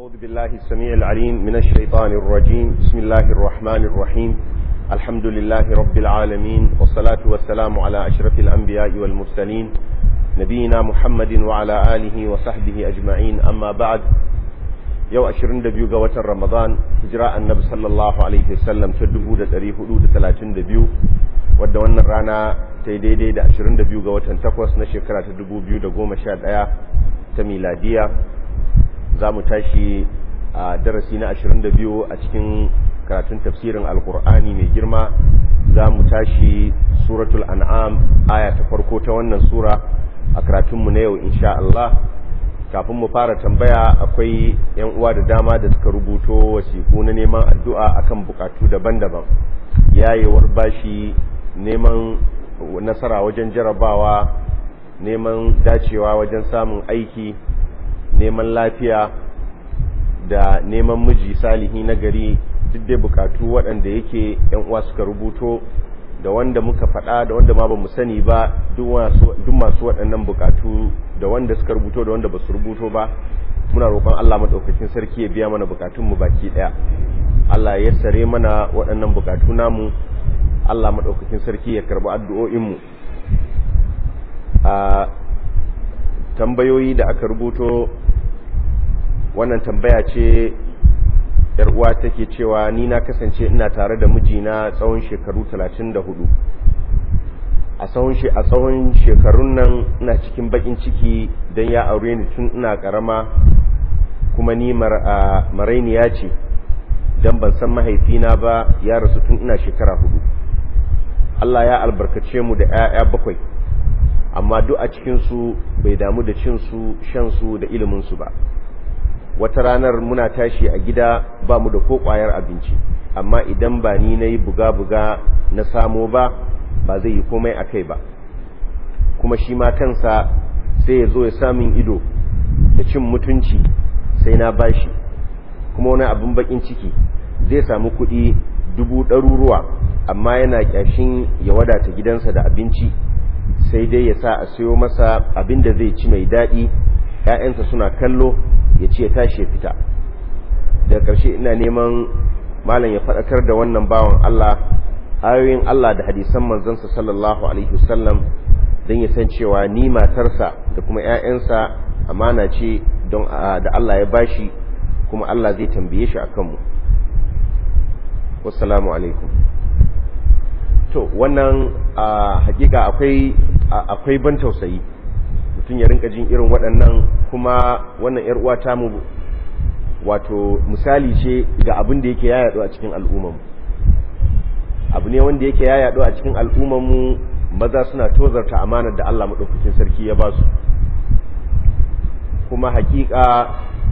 أعوذ بالله السميع العليم من الشيطان الرجيم. بسم الله الرحمن الرحيم. الحمد لله رب العالمين، والصلاة والسلام على أشرف الأنبياء والمرسلين نبينا محمد وعلى آله وصحبه أجمعين. أما بعد، يو 22 ga watan Ramadan hijira annabi sallallahu alaihi wasallam ta 1432 wadda wannan rana ta daidai da 22 ga watan 8 na shekara ta 2011 ta miladiya. za mu tashi a darasi na 22 a cikin karatun tafsirin alkur'ani mai girma. za mu tashi suratul an'am aya ta farko ta wannan sura a karatunmu na yau insha Allah. kafin mu fara tambaya, akwai yan uwa da dama da suka rubuto wasiku na neman addu'a akan bukatu daban-daban, yayewar bashi, neman nasara wajen jarabawa, neman dacewa wajen samun aiki, neman lafiya da neman miji salihi na gari. duk dai bukatu waɗanda yake yan uwa suka rubuto, da wanda muka faɗa da wanda ma ba mu sani ba, duk masu waɗannan bukatu, da wanda suka rubuto da wanda ba su rubuto ba, muna roƙon Allah maɗaukakin sarki ya biya mana bukatunmu baki ɗaya. Allah ya sare mana waɗannan bukatu namu, Allah maɗaukakin sarki ya karɓi addu'o'inmu. a tambayoyi da aka rubuto, wannan tambaya ce yar uwa take cewa ni na kasance ina tare da mijina tsawon shekaru 34. a tsawon shekarun nan ina cikin bakin ciki don ya aure ni tun ina karama, kuma ni marainiya ce don ban san mahaifina ba, ya rasu tun ina shekara 4. Allah ya albarkace mu da 'ya'ya 7, amma duk a cikinsu bai damu da cinsu, shansu da iliminsu ba. wata ranar muna tashi a gida ba mu da ko ƙwayar abinci, amma idan ba ni na yi buga-buga na samo ba zai yi komai a kai ba, kuma shi ma kansa sai ya zo ya samun ido da cin mutunci sai na bashi. kuma wani abin bakin ciki, zai samu kuɗi 100,000 amma yana ƙyashin ya wadata gidansa da abinci, sai dai ya sa a sayo masa abin da zai ci mai daɗi, 'ya'yansa suna kallo, ya ce ya tashi ya fita. daga ƙarshe ina neman malam ya faɗakar da wannan bawan Allah ayoyin Allah da hadisan manzansa sallallahu alaihi wasallam, don ya san cewa ni matarsa da kuma 'ya'yansa amana ce da Allah ya bashi, kuma Allah zai tambaye shi akan mu. wassalamu alaikum. to wannan hakika akwai ban tausayi mutum ya rinka jin irin waɗannan. kuma wannan yar uwa ta mu wato misali ce ga abin da yake yayaɗo a cikin al'ummar mu. abu ne wanda yake yayaɗo a cikin al'ummar mu. maza suna tozarta amanar da Allah madaukakin sarki ya ba su, kuma hakika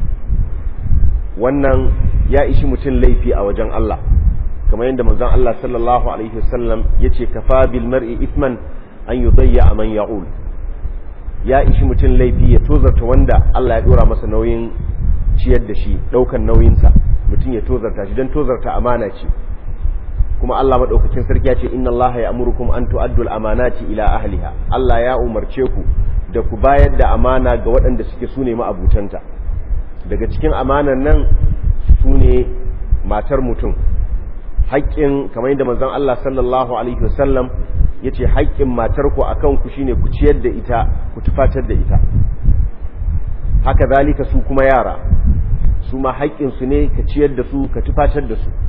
wannan ya ishi mutum laifi a wajen Allah, kamar yadda manzon Allah sallallahu alaihi wasallam yace kafa bil mar'i ithman an yudayya man ya'ul. ya ishi mutum laifi ya tozarta wanda Allah ya dora masa nauyin ciyar da shi, daukan nauyinsa, mutum ya tozarta shi, don tozarta amana ce. kuma Allah madaukakin sarki ya ce inna Allah ya'murukum an tu'addu al-amanati ila ahliha. Allah ya umarce ku da ku bayar da amana ga waɗanda suke sune ma'abutanta. daga cikin amanan nan sune matar mutum. haƙƙin, kamar yadda manzon Allah sallallahu alaihi wasallam yace haƙƙin matarku akan ku shine ku ciyar da ita, ku tufatar da ita. haka zalika su kuma yara, su ma haƙƙin su ne ka ciyar da su, ka tufatar da su.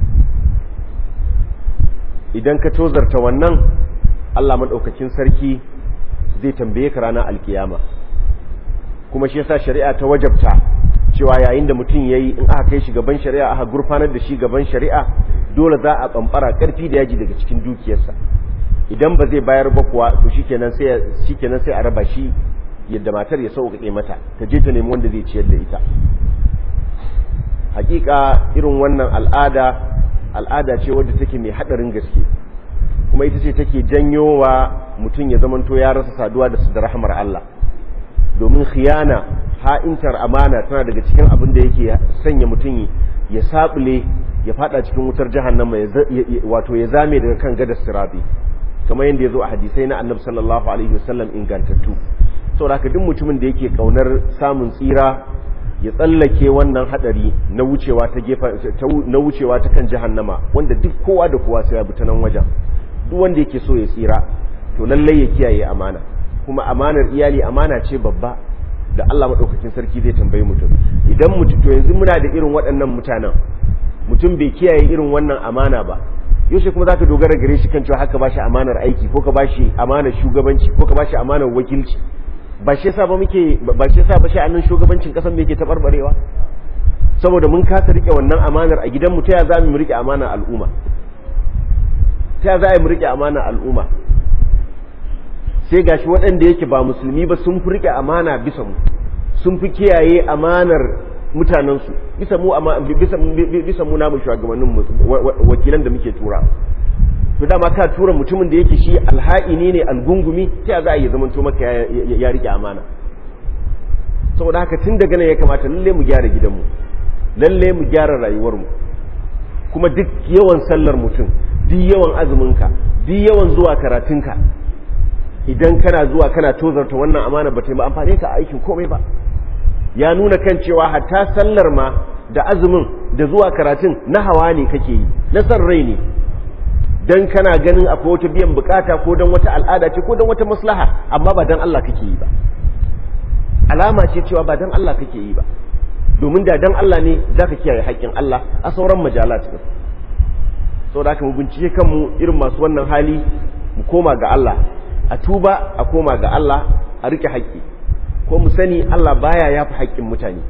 idan ka tozarta wannan, Allah madaukakin sarki zai tambaye ka ranar alkiyama. kuma shi yasa shari'a ta wajabta cewa yayin da mutum yayi, in aka kai shi gaban shari'a, aka gurfanar da shi gaban shari'a, dole za a bambara karfi da yaji daga cikin dukiyarsa. idan ba zai bayar ba kuwa, to shikenan sai a raba shi yadda matar ya sauƙaƙe mata, ta je ta nemi wanda zai ciyar da ita. hakika irin wannan al'ada ce wadda take mai hadarin gaske, kuma ita ce take janyowa mutum ya zamanto ya rasa saduwa da rahmar Allah. domin khiyana, ha'intar amana, tana daga cikin abin da yake sanya mutum ya sabule, ya fada cikin wutar jahannama, wato ya zame daga kan gadar sirati, kamar yadda ya zo a hadisai na annabi sallallahu alaihi wasallam ingantattu. saboda haka duk mutumin da yake kaunar samun tsira ya tsallake wannan hadari na wucewa ta kan jahannama, wanda duk kowa da kowa sai ya bi ta nan wajen. Duk wanda yake so ya tsira to lallai ya kiyaye amana, kuma amanar iyali amana ce babba da Allah madaukakin sarki zai tambayi mutum. Idan mutum, to yanzu muna da irin waɗannan mutanen, mutum bai kiyaye irin wannan amana ba, yaushe kuma zaka dogara gare shi kan cewa haka ba shi amanar aiki, ko ka ba shi amanar shugabanci, ko ka ba shi amanar wakilci? Ba shi yasa ba sha'anin shugabancin kasan me yake tabarbarewa? Saboda mun kasa rike wannan amanar a gidan mu. Ta ya za mu rike amanar al'umma? Ta ya za mu rike amanar al'umma? Sai gashi waɗanda yake ba musulmi ba sun fi rike amana bisa mu, sun fi kiyaye amanar mutanensu bisa mu namu shugabannin wakilan da muke tura. To dama ka tura mutumin da yake shi alha'ini ne, algungumi, ta za a yi zamanto maka ya rike amana. Saboda haka tun daga nan ya kamata lalle mu gyara gidanmu, lalle mu gyara rayuwarmu. Kuma duk yawan sallar mutum, duk yawan azuminka, duk yawan zuwa karatunka, idan kana zuwa kana tozarta wannan amana ba ta yi ba amfani ka aikin komai ba. Ya nuna kan cewa hatta sallar ma da azumin da zuwa karatun na hawa ne kake yi, na san rai ne, dan kana ganin akwai wata biyan bukata, ko dan wata al'ada ce, ko dan wata maslaha, amma ba dan Allah kake yi ba. Alama ce cewa ba dan Allah kake yi ba, domin da dan Allah ne zaka kiyaye haƙƙin Allah a sauran majalat din. Saboda haka mu bincike kanmu irin masu wannan hali, mu koma ga Allah, a tuba, a koma ga Allah, a rike haƙƙi. Ko mu sani Allah baya yafi haƙƙin mutane,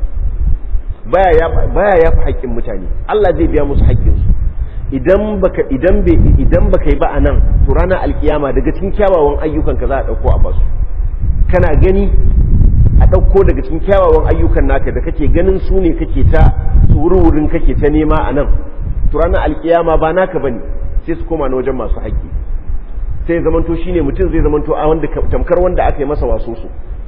baya yafi haƙƙin mutane. Allah zai biya musu haƙƙinsu. Idan baka yi ba a nan, to ranar alkiyama daga cikin kyawawan ayyukan ka za a dauko a basu. Kana gani a dauko daga cikin kyawawan ayyukan naka da kake ganin su ne kake ta wurin kake ta nema a nan, to ranar alkiyama ba naka bane, sai su koma na wajen masu haƙƙi. Sai zamanto shine mutum zai zamanto a wanda tamkar wanda aka yi masa wasoso.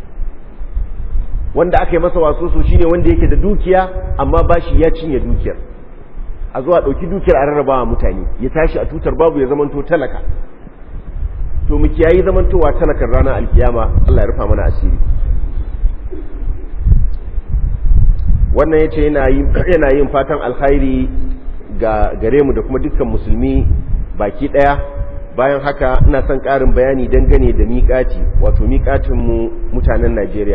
Wanda aka yi masa wasoso shine wanda yake da dukiya amma bashi ya cinye dukiyar. A zuwa ɗauki dukiyar a rarrabawa mutane, ya tashi a tutar babu, ya zamanto talaka. To mu kiyayi zamantowa talakar ranar alkiyama. Allah ya rufa mana asiri. Wannan yace yana yin fatan alkhairi ga gare mu da kuma dukkan musulmi baki daya. Bayan haka ina son ƙarin bayani dangane da miƙati, wato miƙatin mu mutanen Najeriya.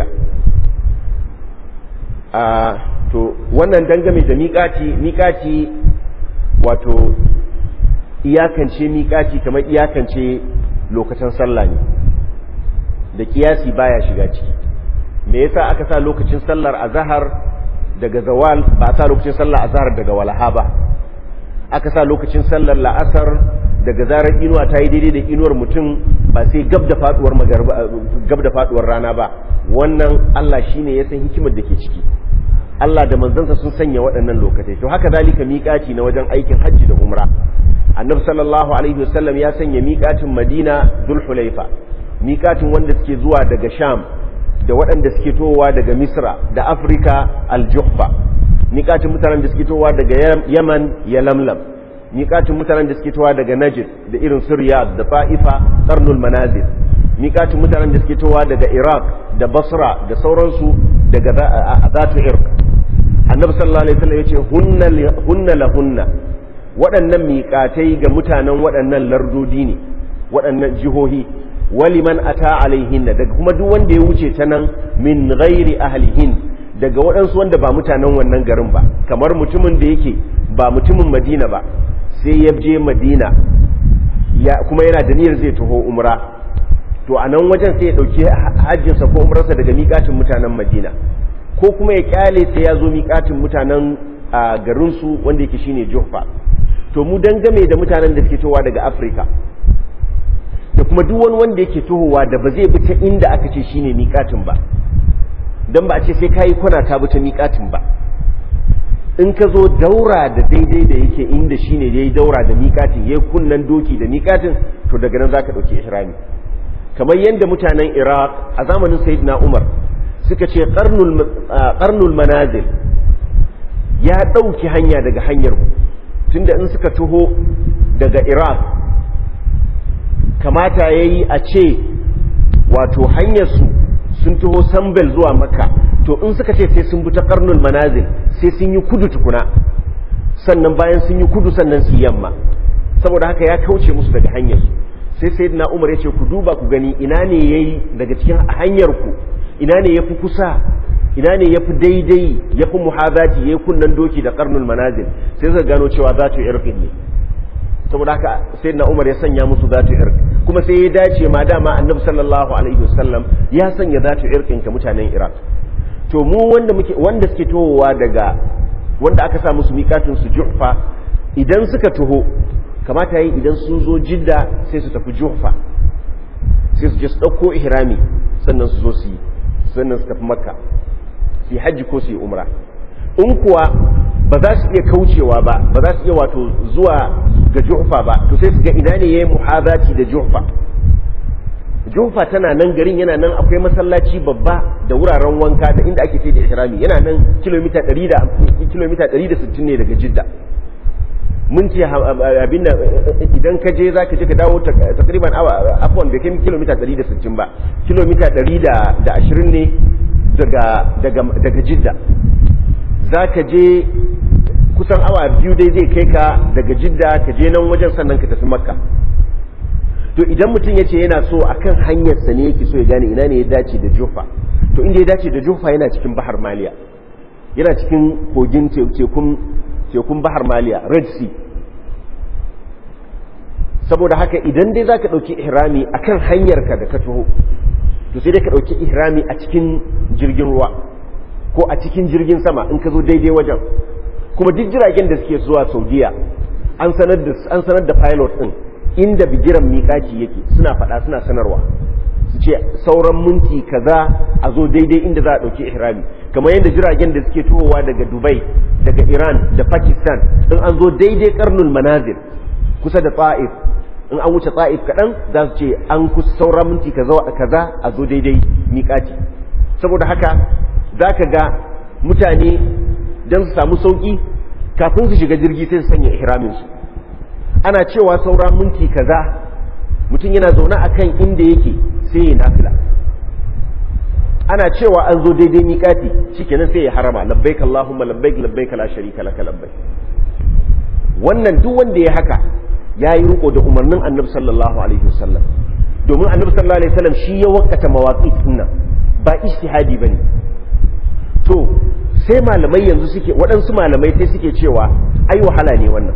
To wannan dangane da miƙati wato iyakance miƙati kamar iyakance lokacin sallah ne, da kiyasi baya shiga ciki. Me yasa aka sa lokacin sallar azhar daga zawal, ba sa lokacin sallar azhar daga walaha ba? Aka sa lokacin sallar la'asar daga zarar inuwa ta yi daidai da inuwar mutum, ba sai gab da faduwar rana ba. Wannan Allah shine ya san hikimar da ke ciki. Allah da manzansa sun sanya waɗannan lokacai. To haka zalika miƙaci na wajen aikin hajji da umra. Annabi sallallahu alaihi wasallam ya sanya miƙacin Madina Dhul-Hulaifa, miƙacin wanda suke zuwa daga Sham da waɗanda suke towa daga Misra da Afrika Al-Juhfa, miƙacin mutanen da suke towa daga Yaman ya Lamlam, miƙacin mutanen da suke towa daga Najd da irin su Riyadh da Ta'ifa Qarnul Manazil, miƙacin mutanen da suke towa daga Iraq da Basra da sauransu daga Zatu Irq. Annabi sallallahu alaihi wasallam yace hunna lahunna, waɗannan miƙatai ga mutanen waɗannan lardodi ne, waɗannan jihohi. Waliman ata alaihinna, daga kuma duk wanda ya wuce ta nan min ghairi ahlihin, daga waɗansu wanda ba mutanen wannan garin ba, kamar mutumin da yake ba mutumin Madina ba, sai ya je Madina kuma yana da niyyar zai taho umra, to a nan wajen sai ya ɗauki hajjinsa ko umrarsa daga miƙatin mutanen Madina, ko kuma ya kyale sai ya zo miƙatin mutanen garinsu wanda yake shine Juhfa. To mu dangame da mutanen da suke towa daga Afirka da kuma duk wani wanda yake tohowa da ba zai bi ta inda aka ce shine miƙatin ba, dan ba a ce sai kayi kwana ka bi ta miƙatin ba. In ka zo daura da daidai da yake inda shine yayi daura da miƙatin, yayi kunnan doki da miƙatin, to daga nan zaka dauki ihrami. Kamar yadda mutanen Iraq a zamanin Sayyidina Umar suka ce qarnul manazil ya dauki hanya daga hanyar mu, tunda in suka taho daga Iraq kamata yayi a ce wato hanyar su sun taho Sambel zuwa Makka, to in suka ce sai sun bi ta qarnul manazil sai sun yi kudu tukuna, sannan bayan sun yi kudu sannan su yamma, saboda haka ya kauce musu daga hanyar su. Sai sayyidina Umar ya ce ku duba ku gani ina ne yayi daga cikin hanyar ku, ina ne yafi kusa, ina ne yafi daidai, yafi muhazati, yayi kunnan doki da qarnul manazil. Sai suka gano cewa zatu irqin ne, saboda haka sayyidina Umar ya sanya musu zatu irq, kuma sai ya dace ma dama annabi sallallahu alaihi wasallam ya sanya zatu irqin ka mutanen Iraq. To mu wanda suke tohowa daga wanda aka sa musu miƙatun su Juhfa, idan suka toho kamata yi idan sun zo Jidda sai su tafi Juhfa, sai su je su ɗauko ihrami sannan su zo su yi, sannan su tafi Makka su yi hajji ko su yi umra. In kuwa ba za su iya kaucewa ba za su iya wato zuwa ga Juhfa ba, to sai su ga ina ne yayi muhazati da Juhfa. Juhfa tana nan, garin yana nan, akwai masallaci babba da wuraren wanka da inda ake ce da ihrami, yana nan kilomita 160 ne daga Jidda. Mun ce abin da idan ka je za ka je ka dawo takriban awa, afwan bai kai kilomita 160 ba, kilomita 120 ne daga Jidda. Za ka je kusan awa 2 dai zai kai ka daga Jidda ka je nan wajen sannan ka tafi Makka. To idan mutum ya ce yana so akan hanyarsa ne yake so ya gane ina ne ya dace da Juhfa, to inda ya dace da Juhfa yana cikin Bahar Maliya, yana cikin kogin tekun Bahar Maliya, Red Sea. Saboda haka idan dai zaka dauki ihrami akan hanyarka da ka taho, to sai dai ka dauki ihrami a cikin jirgin ruwa ko a cikin jirgin sama in ka zo daidai wajen. Kuma duk jiragen da suke zuwa Saudiya an sanar da pilot din inda bigiran miƙaci yake, suna faɗa suna sanarwa su ce sauran minti kaza a zo daidai inda za a ɗauki ihrami, kamar yadda jiragen da suke tohowa daga Dubai, daga Iran da Pakistan, in an zo daidai karnul manazil kusa da Ta'if, in an wuce Ta'if kaɗan za su ce an kusa sauran minti kaza a zo daidai miƙaci. Saboda haka za ka ga mutane don su samu sauƙi kafin su shiga jirgi sai su sanya ihraminsu. Ana cewa saura minti kaza mutum yana zaune a kan inda yake sai ya nafila, ana cewa an zo daidai miƙati shikenan sai ya harama labbaik Allahumma labbaik labbaik la sharika laka labbaik. Wannan duk wanda ya haka yayi riko da umarnin Annabi sallallahu alaihi wasallam, domin Annabi sallallahu alaihi wasallam shi ya wakata mawaqit sunna ba ijtihadi bane. To sai malamai yanzu waɗansu malamai sai suke cewa ai wahala ne wannan,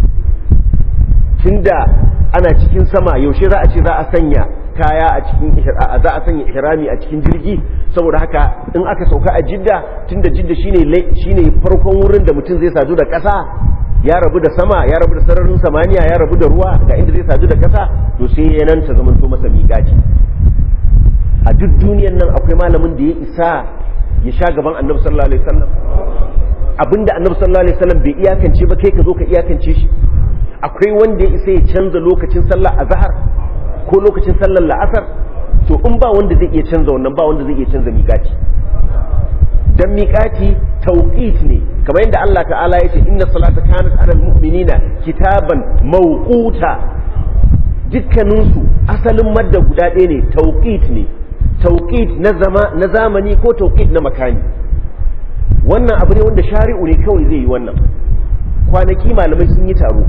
tunda ana cikin sama yaushe za a ce za a sanya kaya a cikin za a sanya ihrami a cikin jirgi. Saboda haka in aka sauka a Jidda, tunda Jidda shine farkon wurin da mutum zai sadu da ƙasa, ya rabu da sama, ya rabu da sararin samaniya, ya rabu da ruwa, ga inda zai sadu da ƙasa, to sai ya nan ta zamanto masa miƙaci. A duk duniyar nan akwai malamin da ya isa ya sha gaban Annabi sallallahu alaihi wasallam? Abinda Annabi sallallahu alaihi wasallam bai iyakance ba kai ka zo ka iyakance shi? Akwai wanda ya isa ya canza lokacin sallar azhar ko lokacin sallar la'asar? To in ba wanda zai iya canza wannan, ba wanda zai iya canza miƙati. Dan miƙati tauqit ne, kamar yadda Allah ta'ala ya ce inna salata kanat 'alal mu'minina kitaban mawquta. Dukkaninsu asalin madda guda ɗaya ne, tauqit ne, tauqit na zamani ko tauqit na makani. Wannan abu ne wanda shari'u ne kawai zai yi wannan. Kwanaki malamai sun yi taro,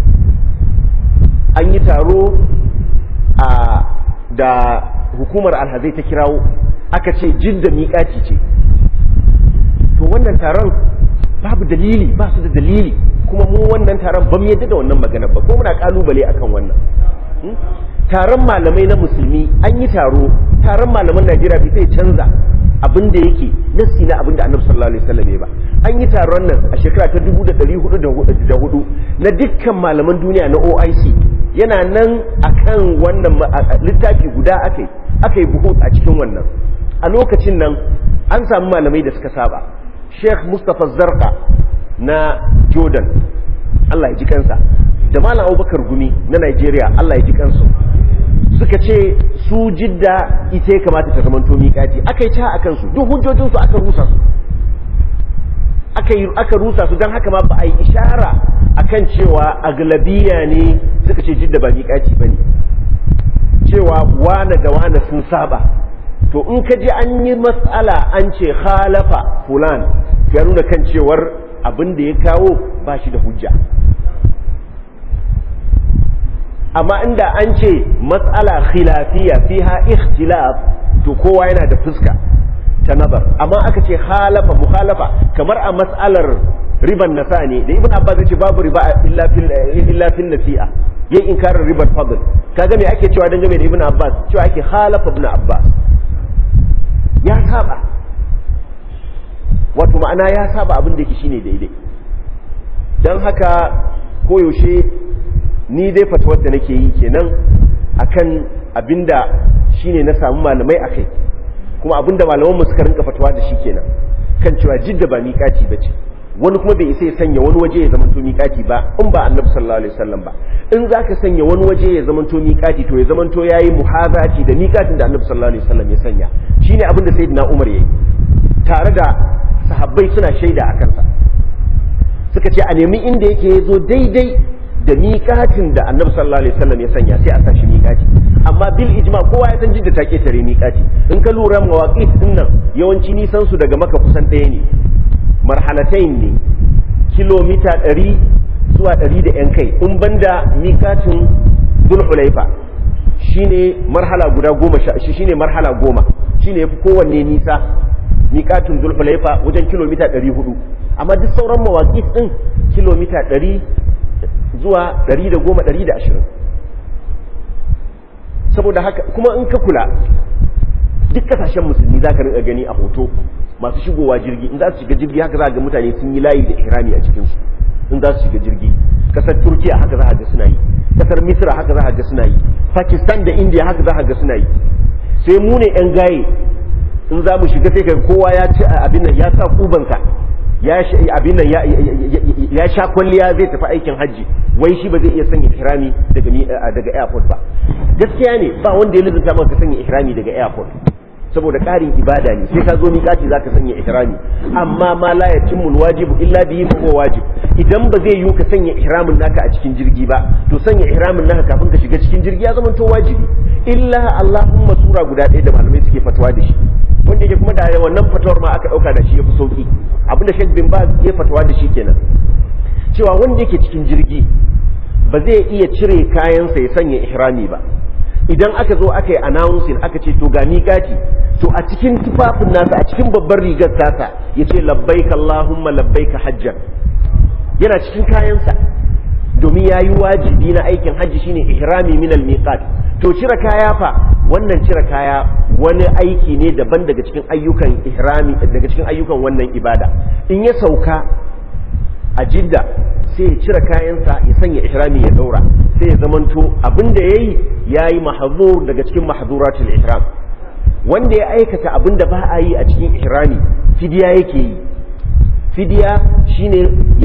an yi taro da hukumar alhazai ta kirawo, aka ce Jidda miƙaci ce. To wannan taron babu dalili, ba su da dalili, kuma mu wannan taron ba mu yadda da wannan magana ba, ko muna kalubale akan wannan. Taron malamai na musulmi an yi taro, taron malaman Najeriya bai sai canza abin da yake nassi na abin da Annabi sallallahu alaihi wasallam ya ba. An yi taron nan a shekara ta 1404 na dukkan malaman duniya na OIC, yana nan akan wannan littafi guda aka yi buhut a cikin wannan. A lokacin nan an samu malamai da suka saba. Sheikh Mustapha Zarqa na Jordan, Allah ya ji kansa, da Malam Abubakar Gumi na Nigeria, Allah ya ji kansu, suka ce su Jidda ita ya kamata ta zamanto miƙati. Aka yi ta a kansu, duk hujjojinsu aka rusa su, aka rusa su, don haka ma ba a yi ishara akan cewa aglabiya ne suka ce Jidda ba miƙati ba ne, cewa wane da wane sun saba, to in ka ji an yi mas'ala an ce khalafa fulan ya nuna kan cewar abin da ya kawo ba shi da hujja. amma inda an ce mas'ala khilafiya fiha ikhtilaf to kowa yana da fuska ta nazar. amma aka ce khalafa mukhalafa kamar a mas'alar riban nasa ne da ibn abbas yace babu riba illa fil nasi'a yayin inkarin ribar fadl. kaga me ake cewa dangane da ibn abbas cewa ake khalafa ibn abbas, ya saba, wato ma'ana ya saba abin da yake shine daidai. dan haka koyaushe ni dai fatawar da nake yi kenan akan abinda shine na samu malamai akai, kuma abinda malaman mu suka rinka fatawa da shi kenan kan cewa jidda ba miƙati bace. wani kuma bai isa ya sanya wani waje ya zamanto miƙati ba in ba annabi sallallahu alaihi wasallam ba. in zaka sanya wani waje ya zamanto miƙati to ya zamanto yayi muhazati da miƙatin da annabi sallallahu alaihi wasallam ya sanya. shine abin da sayyidina Umar yayi tare da sahabbai suna shaida a kansa, suka ce a nemi inda yake yazo daidai da miƙatin da annabi sallallahu alaihi wasallam ya sanya sai a sashi miƙati. amma bil ijma kowa ya san jidda ta ketare miƙati. in ka lura mawaqit din nan yawanci nisan su daga Makka kusan ɗaya ne, marhalatain ne, kilomita 100 zuwa 100 da yan kai. in banda miƙatin Dhul-Hulaifa shine marhala guda 10, shine marhala 10, shine yafi kowanne nisa. miƙatin Dhul-Hulaifa wajen kilomita 400, amma duk sauran mawaqit din kilomita 100 zuwa 110 120. saboda haka kuma in ka kula duk kasashen musulmi za ka rinka gani a hoto masu shigowa jirgi, in za su shiga jirgi haka za ga mutane sun yi layi da ihrami a cikinsu in za su shiga jirgi. kasar Turkiya haka za ga suna yi, kasar Misra haka za ga suna yi, Pakistan da India haka za ga suna yi. sai mu ne yan gaye in za mu shiga sai ka kowa ya ci abin nan ya sa kubansa ya abin nan ya sha kwalliya zai tafi aikin hajji, wai shi ba zai iya sanya ihrami daga airport ba. gaskiya ne ba wanda ya lizinta maka sanya ihrami daga airport, saboda ƙarin ibada ne sai ka zo miƙati zaka sanya ihrami. amma ma la yatimul wajibu illa bihi fa huwa wajib. idan ba zai yiwu ka sanya ihramin naka a cikin jirgi ba to sanya ihramin naka kafin ka shiga cikin jirgi ya zama to wajibi. illa Allahumma sura guda ɗaya da malamai suke fatawa da shi, wanda yake kuma da wannan fatawar ma aka ɗauka da shi yafi sauki. abinda Sheikh bin Baz ya fatawa da shi kenan, cewa wanda yake cikin jirgi ba zai iya cire kayansa ya sanya ihrami ba. idan aka zo aka yi announcing aka ce to ga miƙati, to a cikin tufafin nasa a cikin babbar rigar tasa ya ce labbaika Allahumma labbaika hajjan, yana cikin kayansa, domin ya yi wajibi na aikin hajji shine ihrami min al-miqat. to cire kaya fa, wannan cire kaya wani aiki ne daban daga cikin ayyukan ihrami, daga cikin ayyukan wannan ibada. in ya sauka a Jidda sai ya cire kayansa ya sanya ihrami ya daura, sai ya zamanto abinda yayi mahzur daga cikin mahzuratul ihram. wanda ya aikata abinda ba a yi a cikin ihrami fidiya yake yi. fidiya shine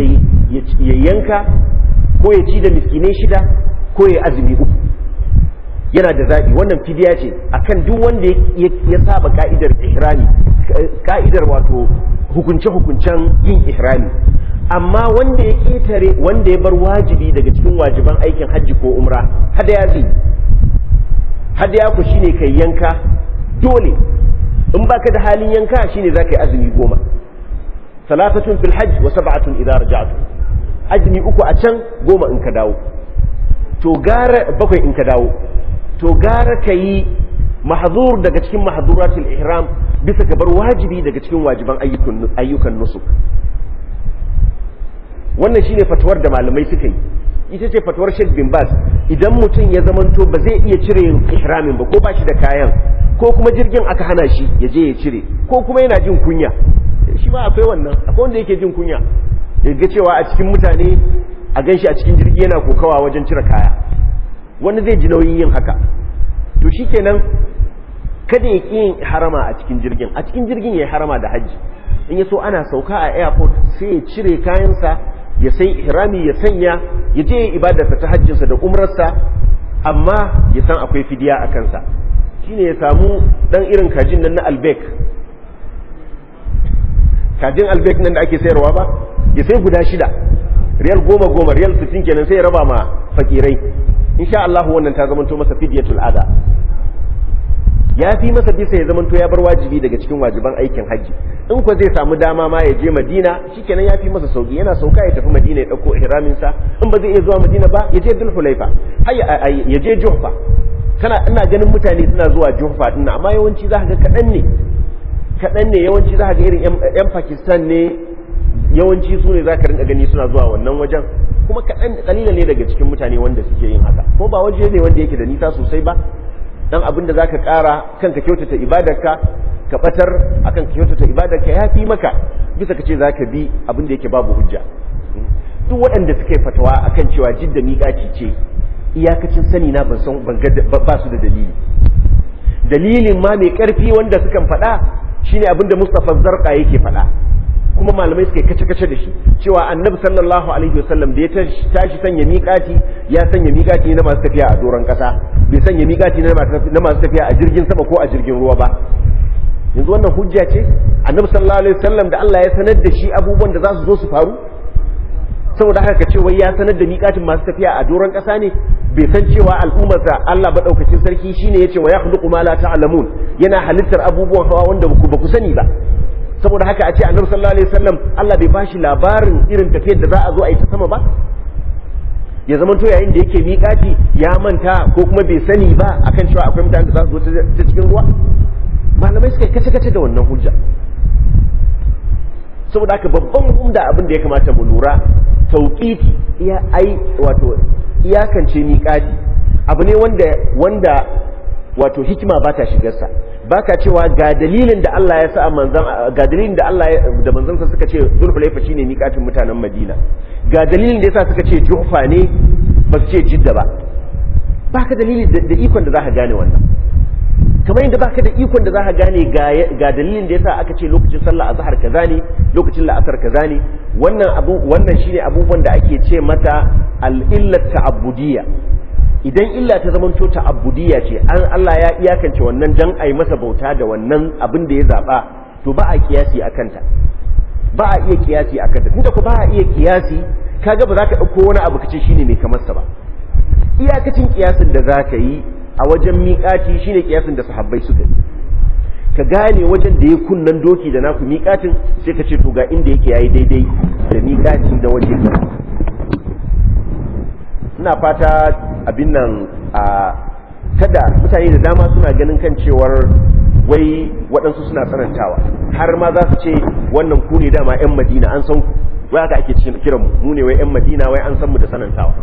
ya yanka ko ya ci da miskinai 6 ko ya azumi 3, yana da zabi. wannan fidiya ce akan duk wanda ya saba ka'idar ihrami, ka'idar wato hukunce-hukuncen yin ihrami. amma wanda ya ketare, wanda ya bar wajibi daga cikin wajiban aikin hajji ko umra, hadaya zai. hadaya ku shine kai yanka dole, in baka da halin yanka shine zaka yi azumi 10. salatatun fil hajj wa 7 idza raja'tu. azumi 3 a can, 10 in ka dawo. to gara 7 in ka dawo. to gara kai mahzur daga cikin mahzuratul ihram bisa ka bar wajibi daga cikin wajiban ayyukan nusuk. wannan shine fatuwar da malamai suka yi, ita ce fatuwar Sheikh bin Baz. idan mutum ya zamanto ba zai iya cire ihramin ba, ko ba shi da kayan, ko kuma jirgin aka hana shi ya je ya cire, ko kuma yana jin kunya, shi ma akwai wannan. akwai wanda yake jin kunya ya ga cewa a cikin mutane a ganshi a cikin jirgi yana kokawa wajen cire kaya, wani zai ji nauyin yin haka. to shikenan kada ya ƙi yin harama a cikin jirgin, a cikin jirgin ya yi harama da hajji. in ya so ana sauka a airport sai ya cire kayansa ya sai ihrami ya sanya, ya je ibadarsa ta hajjinsa da umrarsa, amma ya san akwai fidiya a kansa. shine ya samu dan irin kajin nan na albek, kajin albek nan da ake sayarwa ba, ya sai guda 6 riyal 10 riyal 60 kenan, sai ya raba ma fakirai. insha Allah wannan ta zamanto masa fidiyatul adha. ya fi masa bisa ya zamanto ya bar wajibi daga cikin wajiban aikin hajji. In ko zai samu dama ma ya je Madina shikenan ya fi masa sauki, yana sauka ya tafi Madina ya dauko ihramin sa. In ba zai iya zuwa Madina ba ya je Dhul-Hulaifa, ya je Juhfa. Ina ganin mutane suna zuwa Juhfa din, amma yawanci za ka ga kaɗan ne yawanci za ka ga irin yan Pakistan ne yawanci su ne za ka rinka gani suna zuwa wannan wajen, kuma kalilan ne daga cikin mutane wanda suke yin haka, ko ba waje ne wanda yake da nisa sosai ba. Dan abin da zaka kara kanka kyautata ibadarka ka batar akan kyautata ibadarka ya fi maka bisa kace zaka bi abin da yake babu hujja. Duk waɗanda suka yi fatawa akan cewa Jidda miƙaci ce, iyakacin sani na ba su da dalili. Dalilin ma mai ƙarfi wanda sukan faɗa shine abin da Mustafa Zarqa yake faɗa, kuma malamai suka yi kace-kace da shi, cewa Annabi sallallahu alaihi wasallam da ya tashi sanya miƙati ya sanya miƙati na masu tafiya a doron ƙasa, bai sanya miƙati na masu tafiya a jirgin sama ko a jirgin ruwa ba. Yanzu wannan hujja ce? Annabi sallallahu alaihi wasallam da Allah ya sanar da shi abubuwan da za su zo su faru, saboda haka ka ce wai ya sanar da miƙatin masu tafiya a doron ƙasa ne, bai san cewa al'ummarsa Allah madaukakin sarki shine yace wa yakhluqu ma la ta'lamun, yana halittar abubuwan hawa wanda ba ku sani ba. Saboda haka a ce Annabi sallallahu alaihi wasallam Allah bai bashi labarin irin tafiyar da za a zo a yi ta sama ba, ya zama to yayin da yake miƙati ya manta ko kuma bai sani ba akan cewa akwai mutanen da za su zo ta cikin ruwa. Malamai suka kace-kace da wannan hujja. Saboda haka babban umda abin da ya kamata mu lura, tauqiti wato iyakance miƙati abu ne wanda wato hikima ba ta shigarsa. Baka cewa ga dalilin da Allah ya sa ga dalilin da Allah da manzansa suka ce Dhul-Hulaifa shine miƙatin mutanen Madina, ga dalilin da yasa suka ce Juhfa ne ba su ce Jidda ba. Baka dalili da ikon da zaka gane wannan, kamar yadda baka da ikon da zaka gane ga dalilin da yasa aka ce lokacin sallah azhar kaza ne, lokacin la'asar kaza ne. Wannan shine abubuwan da ake ce mata al-illat ta'abbudiyya. Idan illa ta zamanto ta'abbudiyya ce, Allah ya iyakance wannan dan ai masa bauta da wannan abin da ya zaba, to ba a kiyasi akan ta, ba a iya kiyasi akan ta. Tunda ko ba a iya kiyasi, kaga ba za ka dauko wani abu kace shine mai kamar sa ba. Iyakacin kiyasin da za ka yi a wajen miƙati shine kiyasin da sahabbai suka yi. Ka gane wajen da ya kunnan doki da naku miƙatin, sai ka ce to ga inda yake yayi daidai da miƙati da waje. Ina fata abin nan kada mutane da dama suna ganin kan cewar wai waɗansu suna tsanantawa, har ma za su ce wannan ku ne dama 'yan Madina an san ku, wai haka ake kiran mu ne wai 'yan Madina, wai an san mu da tsanantawa.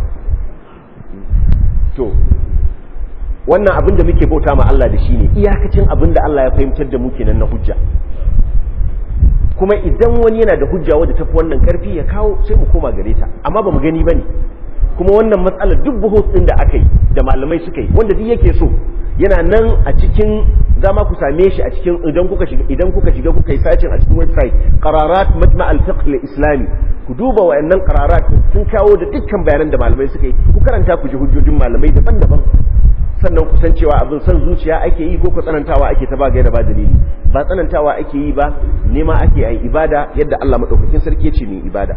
To wannan abin da muke bauta ma Allah da shi ne iyakacin abin da Allah ya fahimtar da mu kenan na hujja, kuma idan wani yana da hujja wadda tafi wannan karfi ya kawo sai mu koma gare ta, amma ba mu gani bane. Kuma wannan matsalar duk buhus din da aka yi da malamai suka yi, wanda duk yake so yana nan a cikin, zama ku same shi a cikin, idan kuka shiga kuka yi sacin a cikin website qararat majma' al-fiqh al-islami, ku duba wayannan qararat sun kawo da dukkan bayanan da malamai suka yi, ku karanta ku ji hujjojin malamai daban-daban, sannan ku san cewa abin san zuciya ake yi ko ku tsanantawa ake ta ba gaira ba dalili. Ba tsanantawa ake yi ba, nema ake yi ibada yadda Allah madaukakin sarki ya ce mai ibada.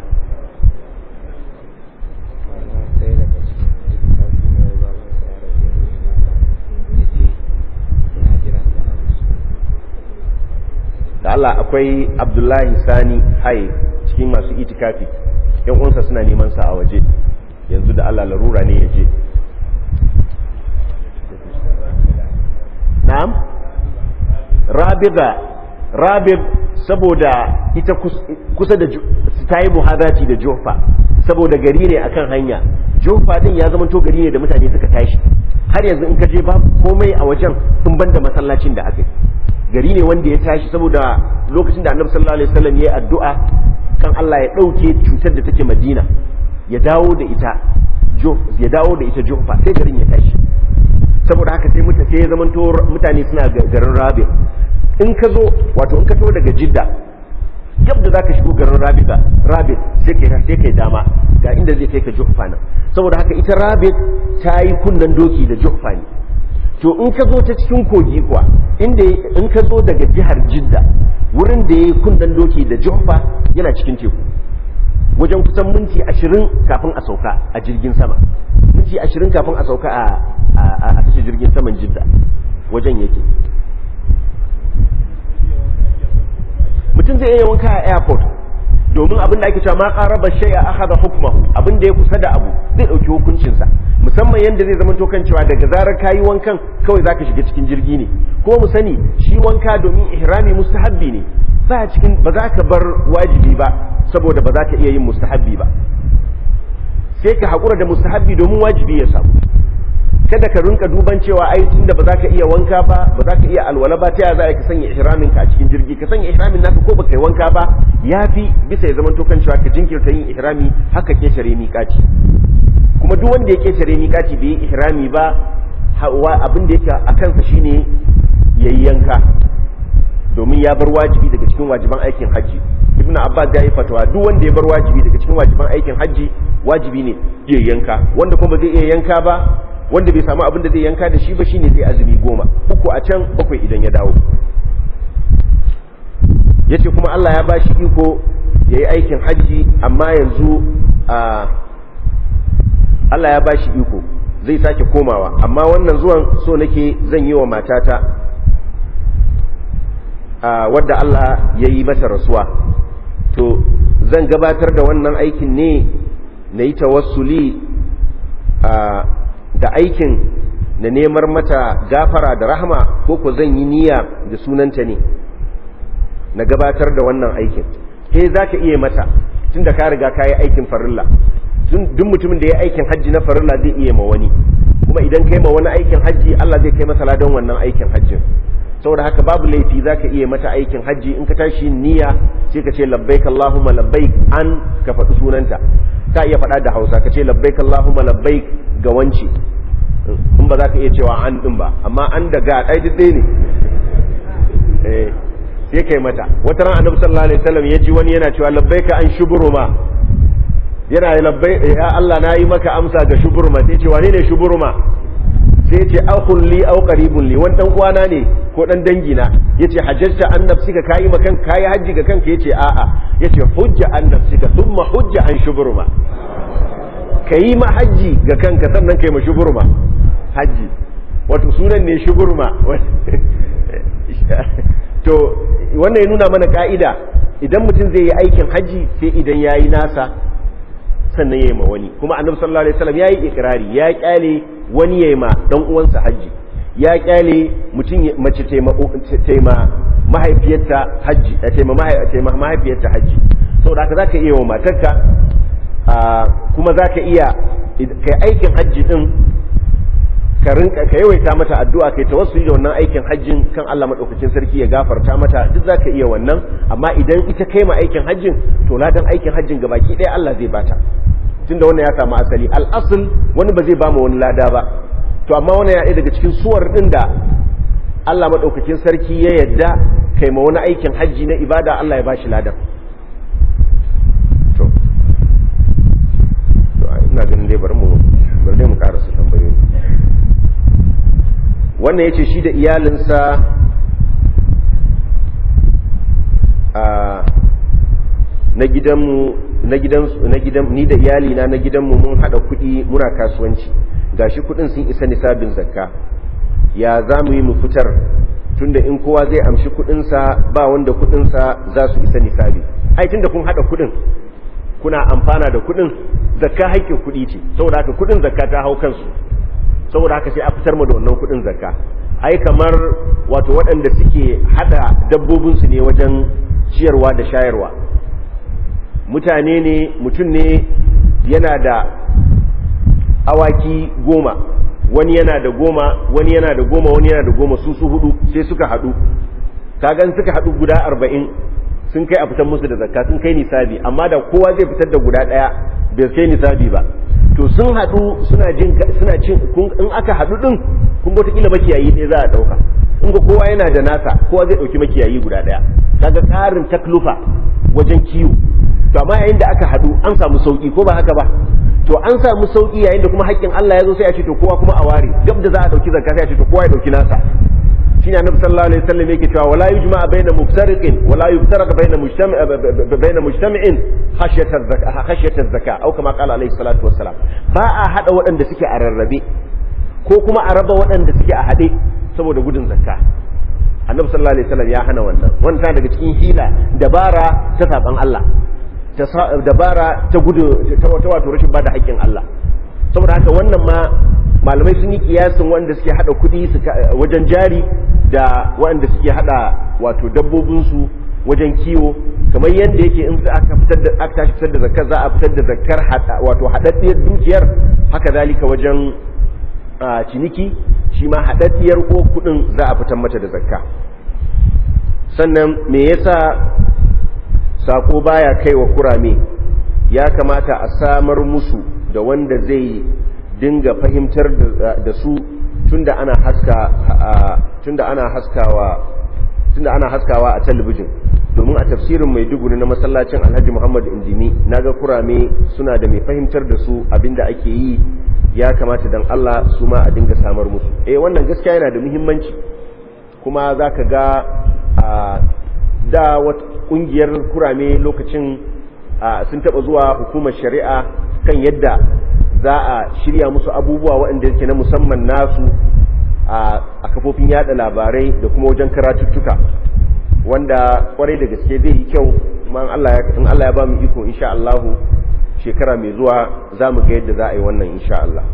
Da Allah akwai Abdullahi Sani Hai cikin masu itikafi, yan uwansa suna neman sa a waje yanzu, da Allah larura ne ya je. Na'am, Rabib saboda ita kusa da ta yi muhadati da Juhfa, saboda gari ne akan hanya. Juhfa din ya zama to gari ne da mutane suka tashi, har yanzu in ka je ba komai a wajen in banda masallacin da aka yi. Gari ne wanda ya tashi saboda lokacin da Annabi sallallahu alaihi wasallam ya yi addu'a kan Allah ya dauke cutar da take Madina, ya dawo da ita Juhfa, sai garin ya tashi. Saboda haka sai ya zama mutane suna garin Rabi. In ka zo wato in ka to daga Jidda, gab da zaka shigo garin Rabi sai kai dama ga inda zai kai ka Juhfa nan. Saboda haka ita Rabi ta yi kunnan doki da Juhfa ne. To in ka zo ta cikin kogi kuwa, in ka zo daga jihar Jidda, wurin da ya yi kunnan doki da Juhfa yana cikin teku, wajen kusan minti 20 kafin a sauka a jirgin sama, minti 20 kafin a sauka a tashar jirgin saman Jidda wajen yake. mutum zai iya wanka a airport domin abin da ake cewa ma qaraba shay'a akhadha hukmahu, abin da ya kusa da abu zai dauki hukuncin sa, musamman yanda zai zama to kan cewa daga zarar kayi wankan kawai zaka shiga cikin jirgi ne. Kuma mu sani shi wanka domin ihrami mustahabbi ne, ba cikin ba za ka bar wajibi ba saboda ba za ka iya yin mustahabbi ba, sai ka hakura da mustahabbi domin wajibi ya samu. kada ka rinka duban cewa ai tunda ba za ka iya wanka ba ba za ka iya alwala ba, ta ya za ka sanya ihramin ka a cikin jirgi, ka sanya ihramin naka ko baka yi wanka ba yafi bisa ya zama to kan cewa ka jinkirta yin ihrami haka ketare miƙati. Kuma duk wanda ya ketare miƙati bai yi ihrami ba abin da yake a kansa shine yayi yanka, domin ya bar wajibi daga cikin wajiban aikin hajji. Ibn Abbas ya yi fatawa duk wanda ya bar wajibi daga cikin wajiban aikin hajji wajibi ne ya yanka, wanda kuma ba zai iya yanka ba, wanda bai samu abin da zai yanka da shi ba shine zai azumi 10, 3 a can 7 idan ya dawo. Yace kuma Allah ya bashi iko yayi aikin hajji, amma yanzu Allah ya bashi iko zai sake komawa, amma wannan zuwan so nake zan yi wa matata wadda Allah ya yi mata rasuwa, to zan gabatar da wannan aikin ne na yi tawassuli da aikin na nemar mata gafara da rahama, ko ko zan yi niyya da sunanta ne na gabatar da wannan aikin. Za ka iya mata tun da ka riga ka yi aikin farilla, duk mutumin da ya aikin hajji na farilla zai iya ma wani, kuma idan kai ma wani aikin hajji Allah zai kai masa ladan wannan aikin hajjin. Saboda haka babu laifi za ka iya mata aikin hajji, in ka tashi niyya sai ka ce labbaik Allahumma labbaik an ka faɗi sunanta, ka iya faɗa da Hausa ka ce labbaik Allahumma labbaik ga wance, in ba za ka iya cewa an ɗin ba, amma an da ga ɗai duk ɗaya ne sai kai mata. Wata ran Annabi sallallahu alaihi wasallam ya ji wani yana cewa labbaika an shuburuma, yana labbai ya Allah na yi maka amsa ga shuburma, sai ce wane ne shuburma? sai ce akhun li aw qaribun li, wani dan uwana ne ko dan dangi na. Yace hajjata an nafsika, kayi makan kayi haji ga kanka? Yace a'a. Yace hujja an nafsika thumma hujja an shuburma, kayi ma haji ga kanka sannan kai ma shuburma haji, wato sunan ne shuburma. To wannan ya nuna mana ka'ida, idan mutum zai yi aikin haji sai idan yayi nasa sannan yayi ma wani. Kuma Annabi sallallahu alaihi wasallam yayi ikrari, ya kyale wani yayi ma dan uwansa haji, ya kyale mutum mace taima mahaifiyarta haji, taima mahaifiyarta haji. Saboda haka zaka iya wa matarka, kuma zaka iya kai aikin haji din ka yawaita mata addu'a, kai tawassuli da wannan aikin hajjin kan Allah madaukakin sarki ya gafarta mata, duk zaka iya wannan. Amma idan ita kai ma aikin hajjin, to ladan aikin hajjin gabaki ɗaya Allah zai bata, tunda wannan ya samu asali. Al'asul wani ba zai ba mu wani lada ba, to amma wannan ya ɗaya daga cikin suwar ɗin da Allah madaukakin sarki ya yadda kai ma wani aikin hajji na ibada Allah ya bashi ladan. To ina ganin dai bari mu karasa tambayoyi. Wannan yace shi da iyalinsa ni da iyalina na gidanmu mun hada kuɗi muna kasuwanci, gashi kuɗin sun isa nisabin zakka, ya za mu yi mu fitar, tunda in kowa zai amshi kuɗinsa ba wanda kuɗinsa za su isa nisabi. Ai tunda kun hada kuɗin kuna amfana da kuɗin, zakka haƙƙin kuɗi ce, saboda haka kuɗin zakka ta hau kansu, saboda haka sai a fitar mu da wannan kuɗin zakka. Ai kamar wato waɗanda suke hada dabbobinsu ne wajen ciyarwa da shayarwa, mutane ne, mutum ne yana da awaki 10, wani yana da 10, wani yana da 10, wani yana da 10, su hudu sai suka hadu, kagan suka hadu guda 40 sun kai a fitar musu da zakka, sun kai nisabi. Amma da kowa zai fitar da guda daya bai kai nisabi ba, to sun hadu suna cin, in aka hadu din kun ga kila makiyayi ne za a dauka, in ga kowa yana da nasa, kowa zai dauki makiyayi guda daya, kaga karin taklufa wajen kiwo. To amma yayin da aka hadu an samu sauki, ko ba haka ba? To an samu sauki yayin da kuma haƙƙin Allah ya zo, sai a ce to kowa kuma a ware, gab da za a dauki zakka sai a ce to kowa ya dauki nasa. Shine Annabi sallallahu alaihi wasallam yake cewa wala yujma baina muftariqin wala yuftaraq baina mujtami'in khashyata zakka, au kama qala alaihi salatu wassalam. Ba a hada waɗanda suke a rarrabe ko kuma a raba waɗanda suke a hade saboda gudun zakka. annabi sallallahu alaihi wasallam ya hana wannan daga cikin hila dabara ta saban Allah dabara ta gudu ta wato rashin bada haƙƙin Allah. Saboda haka wannan ma malamai sun yi kiyasin wanda suke hada kuɗi wajen jari da wanda suke hada wato dabbobinsu wajen kiwo, kamar yadda yake in aka tashi fitar da zakar za a fitar da zakar wato haɗaɗɗiyar dukiyar, haka zalika wajen ciniki shi ma haɗaɗɗiyar ko kuɗin za a fitar mata da zakka. Sannan me yasa sako baya kai wa kurame? Ya kamata a samar musu da wanda zai dinga fahimtar da su tunda ana haskawa a talabijin, domin a tafsirin Maiduguri na masallacin Alhaji Muhammad Indini naga kurame suna da mai fahimtar da su abinda ake yi, ya kamata dan Allah su ma a dinga samar musu. Wannan gaskiya yana da muhimmanci, kuma zaka ga da wata kungiyar kurame lokacin sun taba zuwa hukumar shari'a kan yadda za a shirya musu abubuwa waɗanda yake na musamman nasu a kafofin yada labarai da kuma wajen karatuttuka, wanda kwarai da gaske zai yi kyau. In Allah ya ba mu iko insha Allah shekara mai zuwa za mu ga yadda za a yi wannan insha Allah.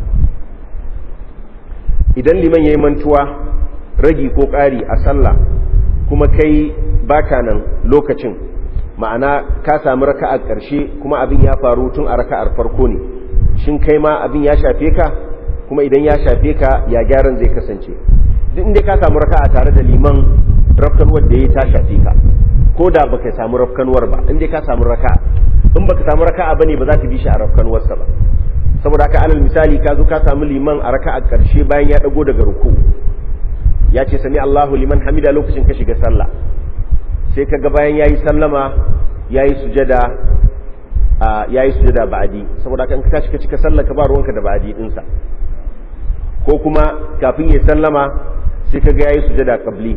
Idan liman ya yi mantuwa ragi ko ƙari a sallah kuma kai baka nan lokacin, ma'ana ka samu raka'ar ƙarshe kuma abin ya faru tun a raka'ar farko ne, shin kai ma abin ya shafe ka? Kuma idan ya shafe ka ya gyaran zai kasance? Duk inda ka samu raka'a tare da liman, rafkanuwar da ya ta shafe ka, ko da baka samu rafkanuwar ba, inda ka samu raka'a. In baka samu raka'a bane ba za ka bi shi a rafkanuwarsa ba. Saboda haka alal misali ka zo ka samu liman a raka'ar ƙarshe bayan ya dago daga ruku, ya ce sami Allahu liman hamida lokacin ka shiga sallah, sai ka ga bayan yayi sallama yayi sujada ba'adi. Saboda haka in ka tashi ka cika sallah ka ba ruwanka da ba'adi dinsa. Ko kuma kafin ya sallama sai ka ga yayi sujada qabli,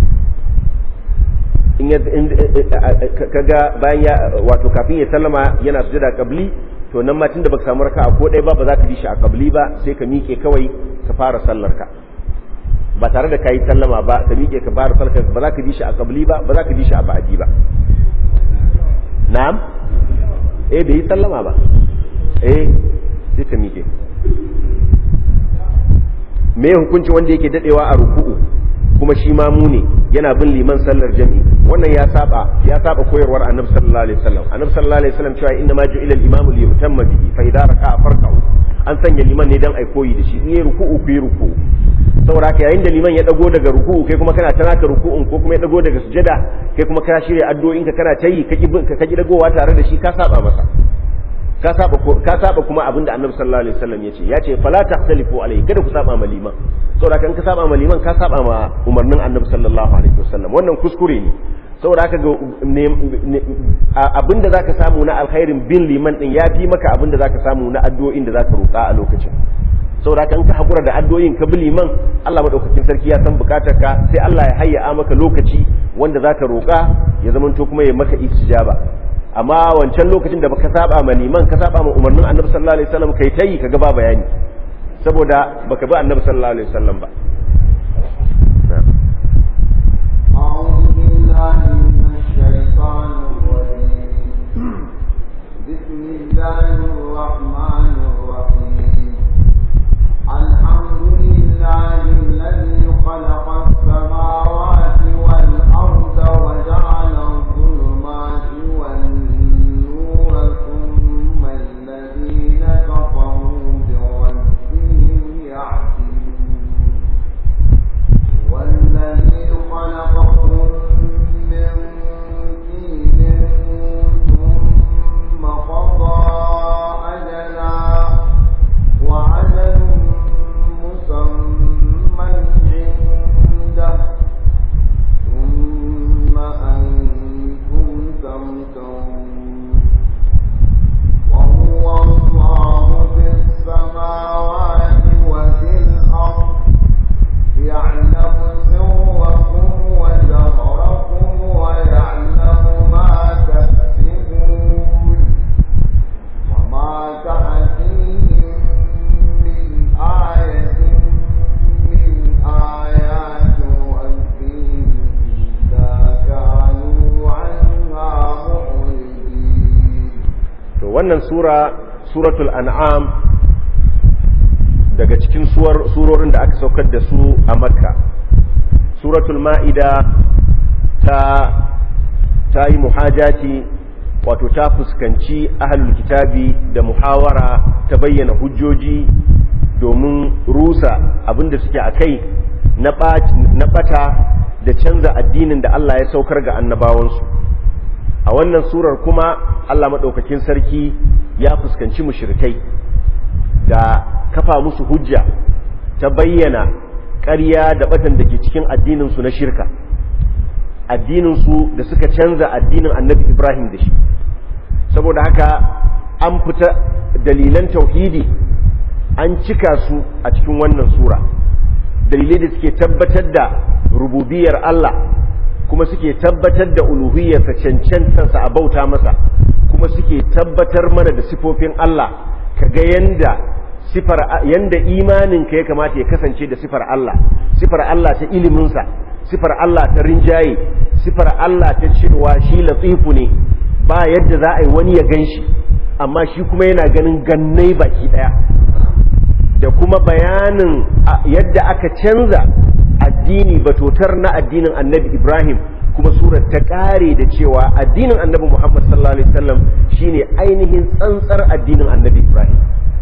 kaga bayan wato kafin ya sallama yana sujada qabli, to nan ma tunda baka samu raka'a ko dai ba za ka bi shi a qabli ba, sai ka miƙe kawai ka fara sallar ka ba tare da kai sallama ba, ka miƙe ka fara sallar ka, ba za ka bi shi a qabli ba, ba za ka bi shi a ba'di ba. Na'am, bai yi sallama ba, sai ka miƙe. Me hukunci wanda yake dadewa a ruku'u kuma shi mamu ne yana bin liman sallar jami'i? Wannan ya saba koyarwar Annabi sallallahu alaihi wasallam. Annabi sallallahu alaihi wasallam cewa inna ma ju'ila al-imamu li yutamma bihi fa idza raka'a farka'u. An sanya liman ne dan ai koyi da shi, in yi ruku'u ku yi ruku'u. Saboda haka yayin da liman ya dago daga ruku'u kai kuma kana tana ka ruku'un, ko kuma ya dago daga sujada kai kuma kana shirya addu'o'in ka kana tayi ka ki dagowa tare da shi, ka saba masa. Ka saba kuma abinda Annabi sallallahu alaihi wasallam yace fala tahtalifu alaihi, kada ku saba ma liman. Saboda kan ka saba ma liman ka saba ma umarnin Annabi sallallahu alaihi wasallam, wannan kuskure ne. Saboda haka abinda zaka samu na alkhairin bin liman din yafi maka abinda zaka samu na addu'o'in da zaka roƙa a lokacin. Saboda kan ka hakura da addu'o'in ka bi liman, Allah madaukakin sarki ya san bukatarka, sai Allah ya hayya maka lokaci wanda zaka roƙa ya zamanto kuma ya maka istijaba. Amma wancan lokacin da baka saba ma liman, ka saba ma umarnin Annabi sallallahu alaihi wasallam, kai tayi kaga ba bayani, saboda baka bi Annabi sallallahu alaihi wasallam ba. أعوذ بالله من الشيطان الرجيم. بسم الله الرحمن الرحيم. الحمد لله الذي خلق السماوات والأرض وجعل الظلمات والنور ثم الذين كفروا بربهم يعدلون. والذي خلقكم من wannan suratul an'am daga cikin surorin da aka saukar da su a makka. Suratul ma'ida ta yi muhajati, wato ta fuskanci ahlul kitabi da muhawara ta bayyana hujjoji domin rusa abinda suke a kai na bata da canza addinin da Allah ya saukar ga annabawansu. A wannan surar kuma Allah maɗaukakin sarki ya fuskanci mushrikai da kafa musu hujja ta bayyana ƙarya da batan da ke cikin addininsu na shirka, addininsu da suka canza addinin annabi Ibrahim da shi. Saboda haka an fita dalilan tauhidi an cika su a cikin wannan sura, dalilai da suke tabbatar da rububiyar Allah kuma suke tabbatar da uluhiyyarsa, cancantarsa a bauta masa, kuma suke tabbatar mana da sifofin Allah, kaga yanda imaninka ya kamata ya kasance da sifar Allah ta iliminsa, sifar Allah ta rinjaye, sifar Allah ta cewa shi latifu ne, ba yadda za a yi wani ya gan shi amma shi kuma yana ganin gannai baki daya, da kuma bayanin yadda aka canza addini batotar na addinin annabi Ibrahim, kuma surar ta kare da cewa addinin annabi Muhammad sallallahu alaihi wasallam shine ainihin tsantsar addinin annabi Ibrahim.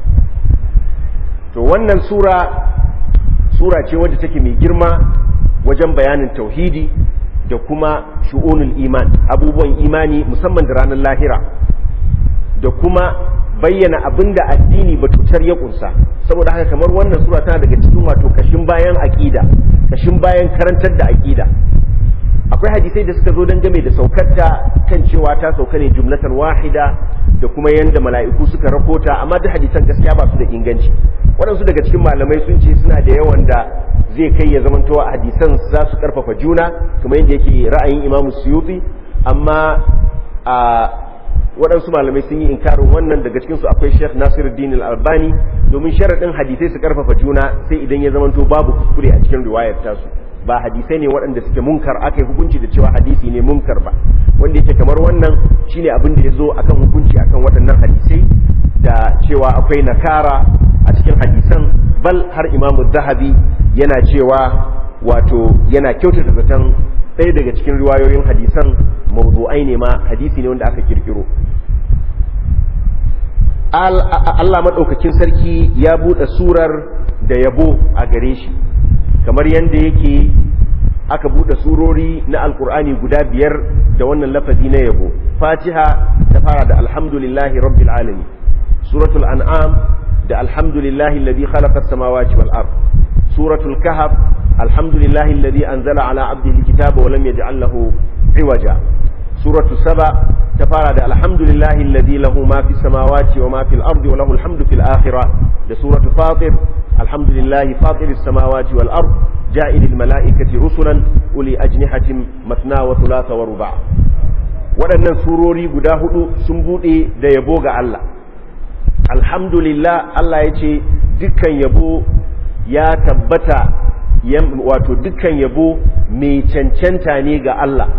To wannan sura ce wadda take mai girma wajen bayanin tauhidi da kuma shu'unul iman, abubuwan imani musamman da ranar lahira, da kuma bayyana abinda addini batutar ya kunsa. Saboda haka kamar wannan sura tana daga cikin wato kashin bayan aqida, kashin bayan karantar da aqida. Akwai hadisai da suka zo dangane da saukarta kan cewa ta sauka ne jumlatan wahida, da kuma yanda mala'iku suka rakota, amma duk hadisan gaskiya ba su da inganci. Waɗansu daga cikin malamai sun ce suna da yawan da zai kai ya zamanto a hadisan za su karfafa juna, kuma yadda yake ra'ayin Imam Suyuti, amma a waɗansu malamai sun yi inkarin wannan. Daga cikinsu akwai Sheikh Nasiruddin Al-Albani, domin sharaɗin hadisai su karfafa juna sai idan ya zamanto babu kuskure a cikin riwayar tasu, ba hadisai ne waɗanda suke munkar aka yi hukunci da cewa hadisi ne munkar ba. Wanda yake kamar wannan shine abin da ya zo akan hukunci akan waɗannan hadisai, da cewa akwai nakara a cikin hadisan, bal har Imam Zahabi yana cewa wato yana kyautata zaton ɗaya daga cikin riwayoyin hadisan mawdu'ai ne ma, hadisi ne wanda aka kirkiro. Allah maɗaukakin sarki ya buɗe surar da yabo a gare shi, kamar yadda yake aka buɗe surori na alkur'ani guda 5 da wannan lafazi na yabo. Fatiha ta fara da alhamdulillahi rabbil alamin, suratul an'am da alhamdulillahi alladhi khalaqa as-samawati wal ard, suratul kahf alhamdulillahi alladhi anzala ala abdihi alkitaba wa lam yaj'al lahu iwaja, suratul saba ta fara da alhamdulillahi alladhi lahu ma fis samawati wa ma fil ardi wa lahu alhamdu fil akhirah, da suratul fatir alhamdulillahi fatiris samawati wal ard ja'ilil mala'ikati rusulan uli ajnihatin mathna wa thulatha wa ruba'. Waɗannan surori guda 4 sun bude da yabo ga Allah. Alhamdulillah, Allah ya ce dukkan yabo ya tabbata, wato dukkan yabo mai cancanta ne ga Allah.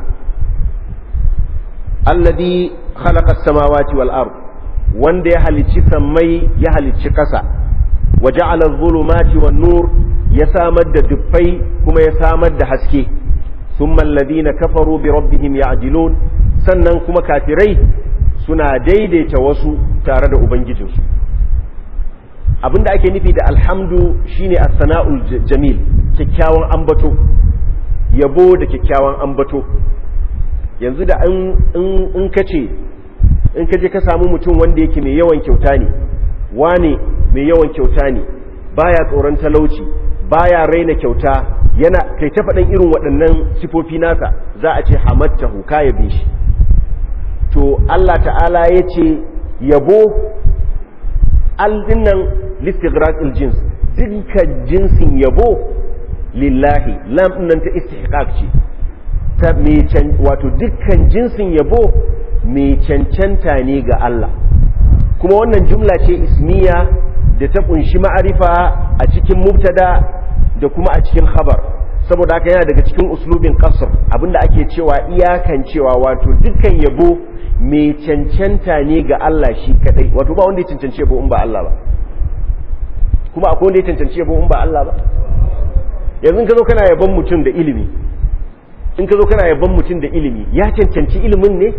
Alladhi khalaqa as-samawati wal ard, wanda ya halicci sammai ya halicci ƙasa, wa ja'ala adh-dhulumati wan nur, ya samar da dufai kuma ya samar da haske. Thumma alladhina kafaru bi rabbihim ya'dilun, sannan kuma kafirai suna daidaita wasu tare da ubangijinsu. Abinda ake nufi da alhamdu shine as-sana'ul jamil, kyakkyawan ambato, yabo da kyakkyawan ambato. Yanzu da in kaje ka samu mutum wanda yake mai yawan kyauta ne, wane mai yawan kyauta ne, baya tsoron talauci, baya raina kyauta, yana kai ta faɗan irin waɗannan sifofi nasa, za a ce hamattahu, ka yabe shi. To Allah ta'ala ya ce yabo aldinnan listighraqil jins, dukkan jinsin yabo lillahi, lam nan ta istihqaq ce, ta wato dukkan jinsin yabo mai cancanta ne ga Allah. Kuma wannan jumla ce ismiya da ta kunshi ma'arifa a cikin mubtada da kuma a cikin khabar, saboda haka yana daga cikin uslubin qasr abinda ake cewa iyakan cewa wato dukkan yabo mai cancanta ne ga Allah shi kadai, wato ba wanda ya cancanci yabo in ba Allah ba, kuma akwai wanda ya cancanci yabo in ba Allah ba. Yanzu ka zo kana yabon mutum da ilimi, in ka zo kana yabon mutum da ilimi, ya cancanci ilimin ne?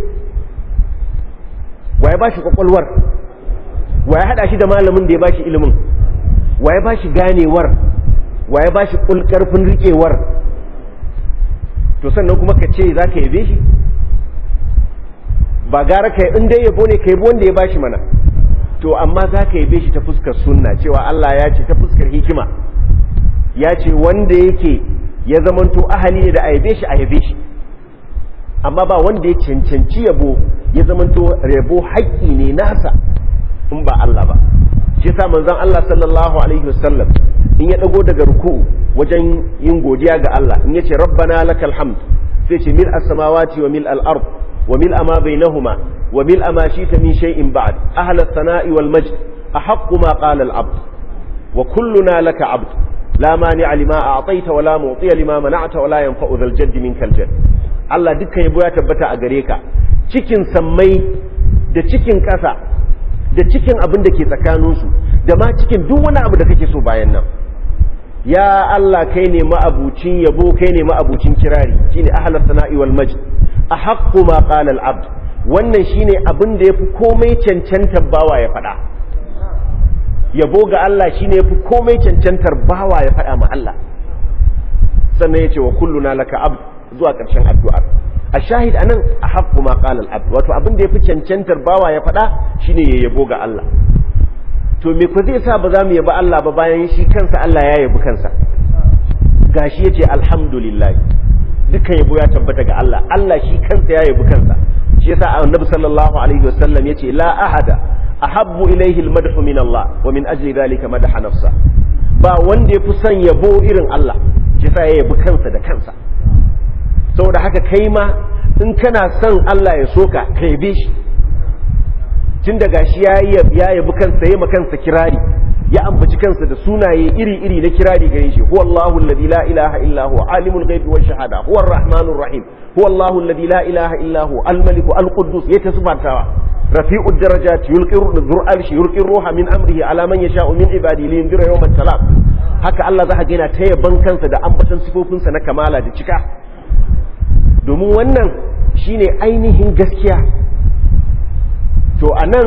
Waye ba shi kwakwalwar? Waye hada shi da malamin da ya ba shi ilimin? Waye ba shi ganewar? Waye ba shi karfin riƙewar? To sannan kuma ka ce za ka yabe shi? Ba gara ka in dai yabo ne ka yabi wanda ya ba shi mana. To amma za ka yabe shi ta fuskar sunna, cewa Allah ya ce ta fuskar hikima, ya ce wanda yake ya zamanto ahali ne da a yabe shi, amma ba wanda ya cancanci yabo ya zamanto yabo haƙƙi ne nasa in ba Allah ba. Shi yasa manzon Allah sallallahu alaihi wasallam in ya dago daga ruku'u wajen yin godiya ga Allah, in yace rabbana lakal hamd, sai ce mil as-samawati wa mil al-ard wa mil ma bainahuma wa mil ma shita min shay'in ba'd ahla as-sana'i wal majd ahaqqu ma qala al-abd wa kulluna laka 'abd la mani'a lima a'tayta wa la mu'tiya lima mana'ta wa la yanfa'u dhal jaddi minkal jadd. Allah dukkan yabo ya tabbata a gare ka, cikin sammai da cikin ƙasa da cikin abin da ke tsakaninsu da ma cikin duk wani abu da kake so bayan nan. Ya Allah kai ne ma'abucin yabo, kai ne ma'abucin kirari, shine ahlas sana'i wal majd ahaqqu ma qala al-abd. Wannan shine abin da yafi komai cancantar bawa ya faɗa. Yabo ga Allah shine yafi komai cancantar bawa ya faɗa ma Allah. Sannan yace wa kulluna laka abd zuwa ƙarshen addu'ar. A shahid anan ahaqqu ma qala al-abd, wato abin da yafi cancantar bawa ya faɗa shine ya yabo ga Allah. To me ko zai sa ba za mu yabi Allah ba bayan shi kansa Allah ya yabi kansa? Gashi yace alhamdulillah, dukkan yabo ya tabbata ga Allah, Allah shi kansa ya yabi kansa. Shi yasa annabi sallallahu alaihi wasallam yace la ahada ahabbu ilayhi al-madhu min Allah wa min ajli dhalika madaha nafsa. Ba wanda yafi son yabo irin Allah, shi yasa ya yabi kansa da kansa. Saboda haka kai ma in kana son Allah ya soka ka yabe shi, tun da gashi ya yabi kansa, ya kansa kirari, ya ambaci kansa da sunaye iri-iri na kirari gare shi. Huwa Allahu alladhi la ilaha illa huwa alimul ghaibi wash shahada, huwa ar-rahmanur rahim, huwa Allahu alladhi la ilaha illa huwa al-malik al-quddus, ya tasbatawa rafi'ud darajat yulqiru dhur arshi yulqir ruha min amrihi ala man yasha'u min ibadihi li yundira yawm al-talaq. Haka Allah zaka ga yana ta yaban kansa da ambatan sifofinsa na kamala da cika, domin wannan shine ainihin gaskiya. To a nan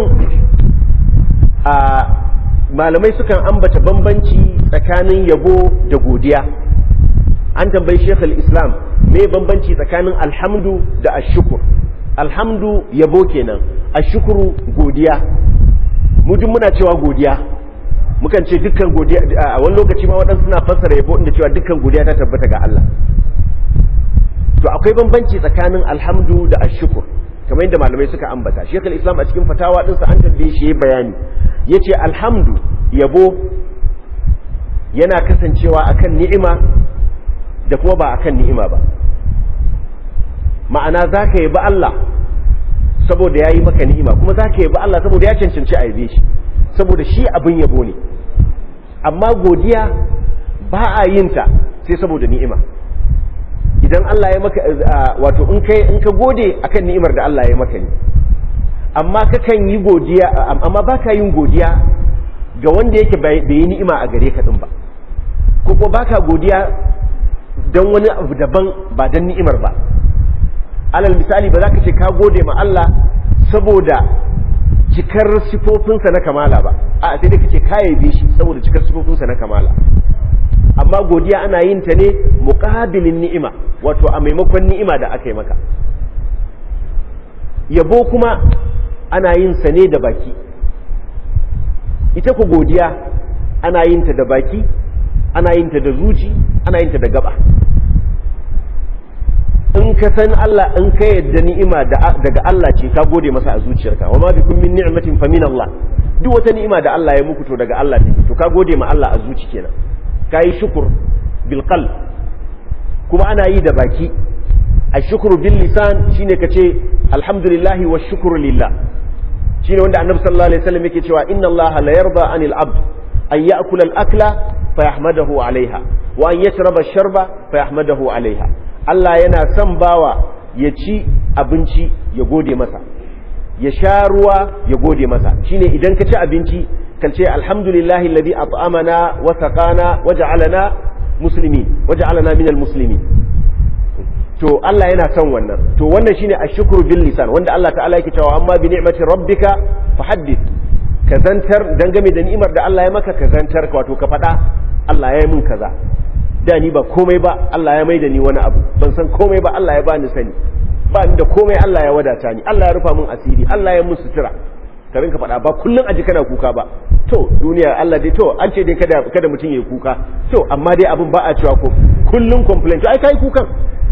malamai sukan ambata bambanci tsakanin yabo da godiya. An tambayi Sheikhul Islam me bambanci tsakanin alhamdu da ashukur. Alhamdu yabo kenan, ashukuru godiya. Mu duk muna cewa godiya, mukan ce dukkan godiya. A wani lokaci ma waɗansu suna fassara yabo inda cewa dukkan godiya ta tabbata ga Allah. To akwai bambanci tsakanin alhamdu da ashukur, kamar yadda malamai suka ambata. Sheikhul Islam a cikin fatawa dinsa an tambaye shi bayani, yace alhamdu yabo yana kasancewa akan ni'ima da kuma ba akan ni'ima ba. Ma'ana zaka yabi Allah saboda yayi maka ni'ima, kuma zaka yabi Allah saboda ya cancanci a yabe shi, saboda shi abin yabo ne. Amma godiya ba a yin ta sai saboda ni'ima. Idan Allah ya maka wato in ka gode akan ni'imar da Allah ya maka ne, amma kakan yi godiya, amma baka yin godiya ga wanda yake bai yi ni'ima a gare ka din ba, ko kuma baka godiya dan wani abu daban ba dan ni'imar ba. Alal misali, ba za ka ce ka gode ma Allah saboda cikar sifofinsa na kamala ba, a sai dai ka ce ka yabe shi saboda cikar sifofinsa na kamala. Amma godiya ana yin ta ne muqabilin ni'ima, wato a maimakon ni'ima da aka yi maka. Yabo kuma ana yin sa ne da baki. Ita ku godiya ana yin ta da baki, ana yin ta da zuci, ana yin ta da gaba. In ka san Allah, in ka yadda ni'ima daga Allah ce, ka gode masa a zuciyarka. Wa ma bikum min ni'matin fa min Allah. Duk wata ni'ima da Allah ya muku to daga Allah take, to ka gode ma Allah a zuci kenan. Kayi shukur bil qalb. Kuma ana yi da baki. Ashukru bil lisan shine kace alhamdulillah wa shukru lillah. Shine wanda Annabi sallallahu alaihi wasallam yake cewa inna Allah la yarda anil abd an ya'kula al akla fa yahmadahu alaiha wa an yashraba sharba fa yahmadahu alaiha. Allah yana son bawa ya ci abinci ya gode masa, ya sha ruwa ya gode masa. Shine idan ka ci abinci kan ce alhamdulillahi alladhi at'amana wa saqana waja'alana muslimin waja'alana minal muslimin. To Allah yana son wannan. To wannan shine ashkuru bil lisan, wanda Allah ta'ala yake cewa amma bi ni'mati rabbika fahaddith. Ka zantar dangane da ni'imar da Allah ya maka, ka zantar, wato ka faɗa Allah ya yi min kaza, da ni ba komai ba Allah ya mai da ni wani abu, ban san komai ba Allah ya bani sani, ba ni da komai Allah ya wadata ni, Allah ya rufa min asiri, Allah ya mun sutura. Ka rinka faɗa, ba kullum aji kana kuka ba. To duniya Allah dai, to an ce dai kada mutum ya kuka, to amma dai abin ba a cewa ko kullum complain, to ai kai kukan,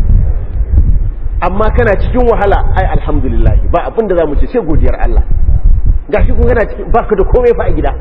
amma kana cikin wahala, ai alhamdulillah, ba abin da za mu ce sai godiyar Allah. Gashi kun kana cikin baka da komai fa a gida.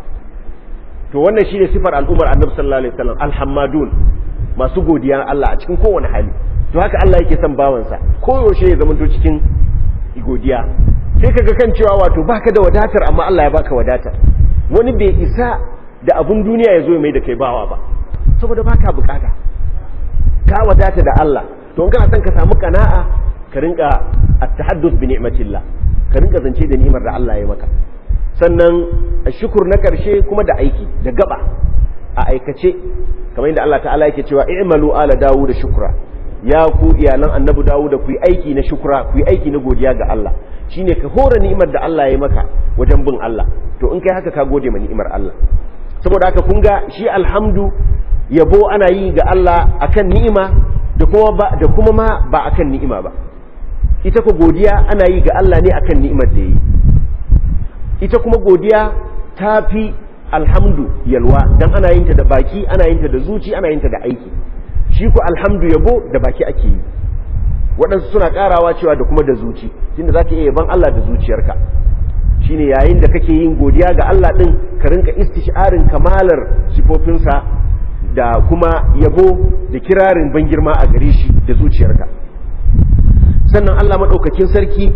To wannan shine sifar al'ummar Annabi sallallahu alaihi wasallam, alhamadun, masu godiya Allah a cikin kowane hali. To haka Allah yake son bawansa, koyaushe ya zamanto cikin godiya. Sai kaga kan cewa wato baka da wadatar amma Allah ya baka wadatar. Wani bai isa da abun duniya ya zo ya mai da kai bawa ba, saboda baka bukata, ka wadata da Allah. To in kana son ka samu kana'a, ka rinka at-tahadduth bi ni'matillah, ka rinka zance da ni'imar da Allah ya maka. Sannan shukur na karshe kuma da aiki, da gaba a aikace, kamar yadda Allah ta'ala yake cewa i'malu ala dawud shukra, ya ku iyalan annabi dawud ku yi aiki na shukra, ku yi aiki na godiya ga Allah. Shine ka hore ni'imar da Allah ya maka wajen bin Allah. To in kai haka ka gode ma ni'imar Allah. Saboda haka kun ga shi alhamdu, yabo ana yi ga Allah akan ni'ima da kuma ma ba akan ni'ima ba. Ita ko godiya ana yi ga Allah ne akan ni'imar da yi. Ita kuma godiya ta fi alhamdu yalwa, dan ana yin ta da baki, ana yin ta da zuci, ana yin ta da aiki. Shi ko alhamdu yabo da baki ake yi. Waɗansu suna ƙarawa cewa da kuma da zuci, tunda za ka iya yaban Allah da zuciyarka. Shine yayin da kake yin godiya ga Allah ɗin, ka rinka istisharin kamalar sifofinsa da kuma yabo da kirarin ban girma a gare shi da zuciyarka. Sannan Allah maɗaukakin sarki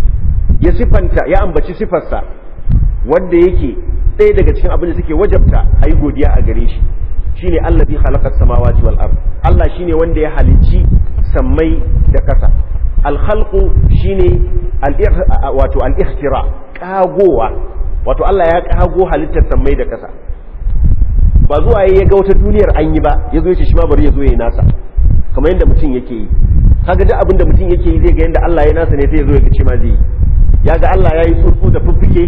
ya ambaci sifarsa wanda yake ɗaya daga cikin abin da suke wajabta a yi godiya a gare shi. Shine allazi khalaqa samawati wal ard. Allah shine wanda ya halicci sammai da ƙasa. Al-khalqu shine wato al-ikhtira, kagowa, wato Allah ya kago halittar sammai da ƙasa. Ba zuwa ya ga wata duniyar an yi ba, ya zo ya ce shi ma bari ya zo ya nasa, kamar yadda mutum yake yi. Kaga duk abin da mutum yake yi zai ga yadda Allah ya nasa ne, sai ya zo ya ga ce ma zai yi. Ya ga Allah ya yi tsuntsu da fuffuke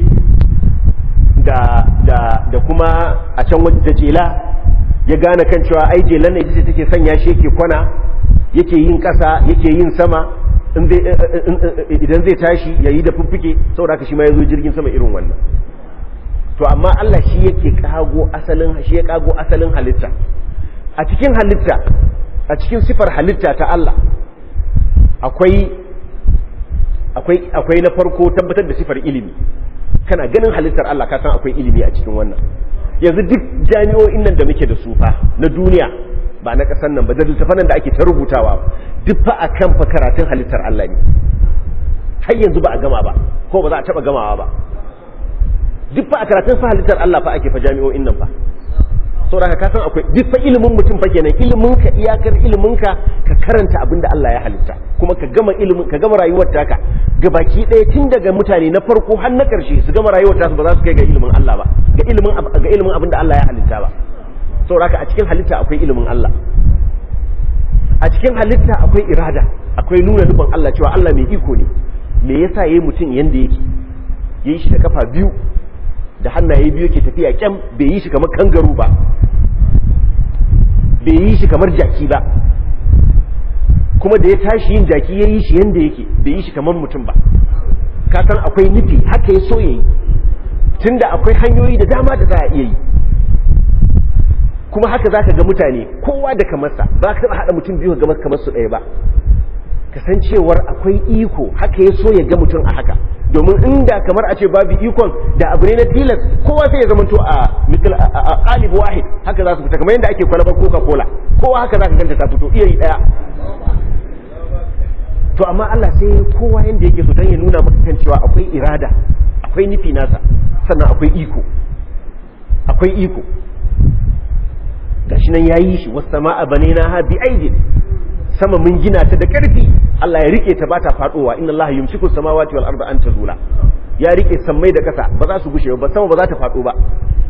da kuma a can wajen da jela, ya gane kan cewa ai jelan ne ita ce take sanya shi yake kwana, yake yin ƙasa, yake yin sama, idan zai tashi ya yi da fuffuke, saboda haka shi ma ya zo jirgin sama irin wannan. To amma Allah shi yake kago asalin halitta. A cikin halitta, a cikin sifar halitta ta Allah akwai na farko tabbatar da sifar ilimi. Kana ganin halittar Allah ka san akwai ilimi a cikin wannan. Yanzu duk jami'o'in nan da muke da su fa na duniya, ba na ƙasar nan ba, da littafanan da ake ta rubutawa, duk fa akan fa karatun halittar Allah ne. Har yanzu ba a gama ba, ko ba za a taɓa gamawa ba. Duk fa a karatun fa halittar Allah fa ake fa jami'o'in nan fa. Saboda ka san akwai duk fa ilimin mutum fa kenan, ilimin ka, iyakar ilimin ka karanta abinda Allah ya halitta, kuma ka gama ilimin, ka gama rayuwar taka gabaki ɗaya, tun daga mutane na farko har na ƙarshe su gama rayuwar tasu, ba za su kai ga ilimin Allah ba, ga ilimin abinda Allah ya halitta ba. Saboda a cikin halitta akwai ilimin Allah, a cikin halitta akwai irada, akwai nuna nufin Allah cewa Allah mai iko ne. Me yasa yayi mutum yanda yake? Yayi shi da kafa biyu, da hannaye biyu ke tafiya kyam, bai yi shi kamar kangaru ba, bai yi shi kamar jaki ba, kuma da ya tashi yin jaki ya yi shi yanda yake, bai yi shi kamar mutum ba. Ka san akwai nufi, haka ya so ya yi, tunda akwai hanyoyi da dama da za a iya yi. Kuma haka za ka ga mutane kowa da kamarsa, ba ka taɓa haɗa mutum biyu ga kamar su ɗaya ba. Kasancewar akwai iko, haka ya so ya ga mutum a haka. Domin inda kamar a ce babu ikon, da abu ne na tilas, kowa sai ya zamanto a qalib wahid, haka za su fita kamar yadda ake kwalabar Coca-Cola, kowa haka za ka ganta ta fito iri daya. To amma Allah sai kowa yanda yake so, dan ya nuna maka kan cewa akwai irada, akwai nufi nasa, sannan akwai iko, akwai iko. gashi nan yayi shi was samaa banaynaha bi aidin, sama mun gina ta da karfi Allah ya rike ta ba ta fadowa, inna Allah yumsiku samawati wal arda an tazula, ya rike sammai da kasa ba za su gushe ba, sama ba za ta fado ba.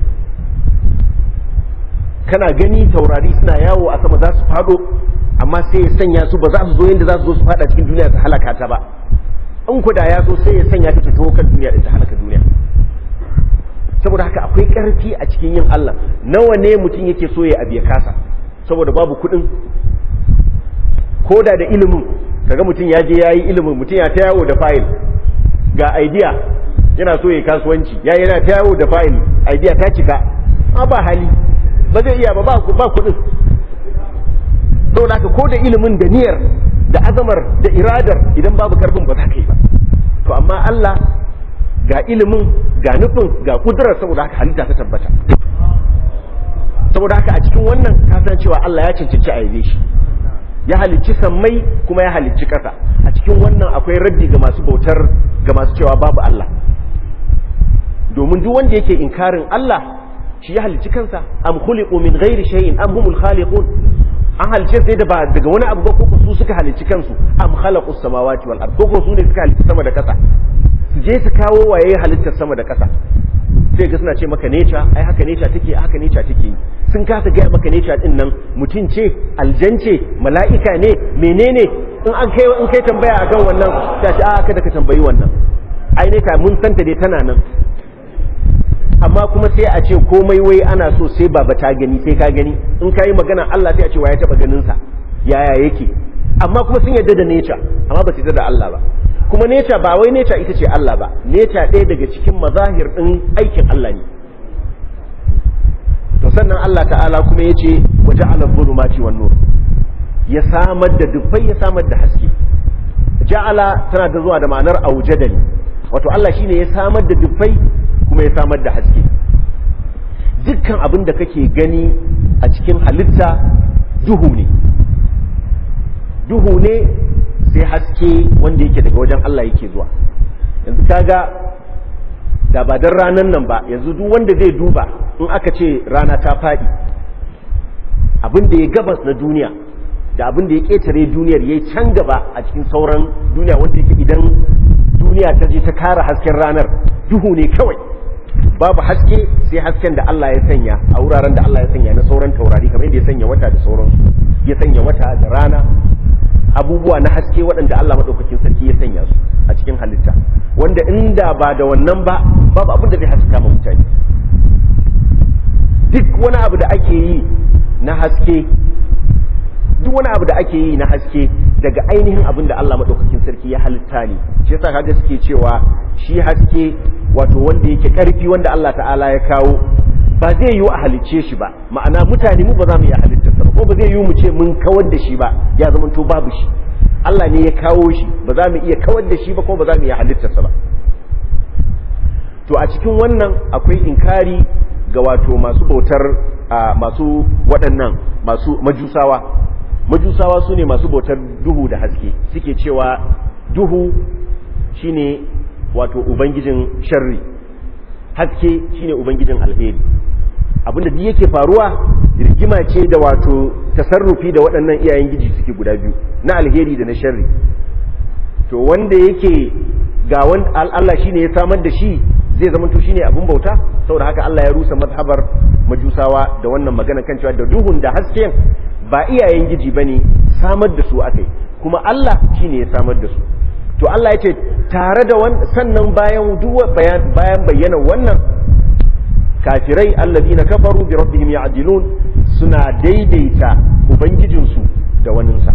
kana gani taurari suna yawo a sama za su fado, amma sai ya sanya su ba za su zo yanda za su zo su fada cikin duniya su halaka ta ba. in ku da ya zo sai ya sanya ta taho kan duniya din ta halaka duniya. saboda haka akwai karfi a cikin yin Allah. nawa ne mutum yake so ya abiya kasa saboda babu kuɗin, koda da ilimin kaga mutum ya je yayi ilimin, mutum ya ta yawo da fayil ga idea yana so ya kasuwanci, yana ta yawo da fayil idea ta cika, ba hali ba zai iya ba kuɗin. saboda haka ko da ilimin da niyyar da azamar da iradar idan babu karfin ba za ka yi ba. to amma Allah ga ilimin ga nufin ga kudurar, saboda haka halitta ta tabbata. saboda haka a cikin wannan kasan cewa Allah ya cancanci a yabe shi, ya halicci sammai kuma ya halicci ƙasa. a cikin wannan akwai raddi ga masu bautar, ga masu cewa babu Allah, domin duk wanda yake inkarin Allah shi ya halicci kansa. am khuliqu min ghairi shay'in am humul khaliqun, an halice sai da ba daga wani abu ba, ko su suka halicci kansu. am khalaqus samawati wal ard, ko su ne suka halicci sama da ƙasa. su je su kawo waye halittar sama da ƙasa, sai ga suna ce maka nature, ai haka nature take, haka nature take yi. sun kasa gaya maka nature din nan mutum ce, aljan ce, mala'ika ne, menene. in kai tambaya akan wannan ta ce kada ka tambayi wannan, ai nature mun santa dai tana nan. amma kuma sai a ce komai wai ana so sai baba ta gani, sai ka gani. in ka yi magana Allah sai a ce wa ya taɓa ganinsa yaya yake. amma kuma sun yarda da nature, amma ba su yarda da Allah ba. kuma nature ba wai nature ita ce Allah ba, nature ɗaya daga cikin mazahir ɗin aikin Allah ne. to sannan Allah ta'ala kuma ya ce wa ja'ala dhulumati wan nur, ya samar da dufai ya samar da haske. ja'ala tana da zuwa da ma'anar aujadali, wato Allah shine ya samar da dufai kuma ya samar da haske. dukkan abin da kake gani a cikin halitta duhu ne sai haske wanda yake daga wajen Allah yake zuwa. yanzu kaga da ba dan ranan nan ba, yanzu duk wanda zai duba in aka ce rana ta faɗi, abin da ya gabas na duniya da abin da ya ƙetare duniyar ya can gaba a cikin sauran duniya, wanda yake idan duniya ta je ta kara hasken ranar duhu ne kawai, babu haske sai hasken da Allah ya sanya a wuraren da Allah ya sanya na sauran taurari, kamar yadda ya sanya wata da sauransu, ya sanya wata da rana, abubuwa na haske waɗanda Allah maɗaukakin sarki ya sanya su a cikin halitta, wanda inda ba da wannan ba babu abin da zai haska ma mutane. duk wani abu da ake yi na haske, duk wani abu da ake yi na haske daga ainihin abin da Allah maɗaukakin sarki ya halitta ne. shi yasa kaga suke cewa shi haske wato wanda yake ƙarfi, wanda Allah ta'ala ya kawo, ba zai yiwu a halicce shi ba. ma'ana mutane mu ba za mu iya halittarsa ba, ko ba zai yiwu mu ce mun kawar da shi ba, ya zama to babu shi. Allah ne ya kawo shi, ba za mu iya kawar da shi ba, ko ba za mu iya halittarsa ba. to a cikin wannan akwai inkari ga wato masu bautar masu waɗannan masu majusawa su ne masu bautar duhu da haske. suke cewa duhu shine wato ubangijin sharri, haske shine ubangijin alheri. abinda duk yake faruwa rigima ce da wato tasarrufi da waɗannan iyayen giji suke guda biyu, na alheri da na sharri. to wanda yake ga Allah shine ya samar da shi, zai zama to shine abin bauta. saboda haka Allah ya rusa mazhabar majusawa da wannan magana kan cewa da duhun da hasken ba iyayen giji bane, samar da su akai, kuma Allah shine ya samar da su. to Allah ya ce tare da sannan bayan bayyana wannan, kafirai alladina kafaru bi rabbihim ya'dilun, suna daidaita ubangijinsu da waninsa,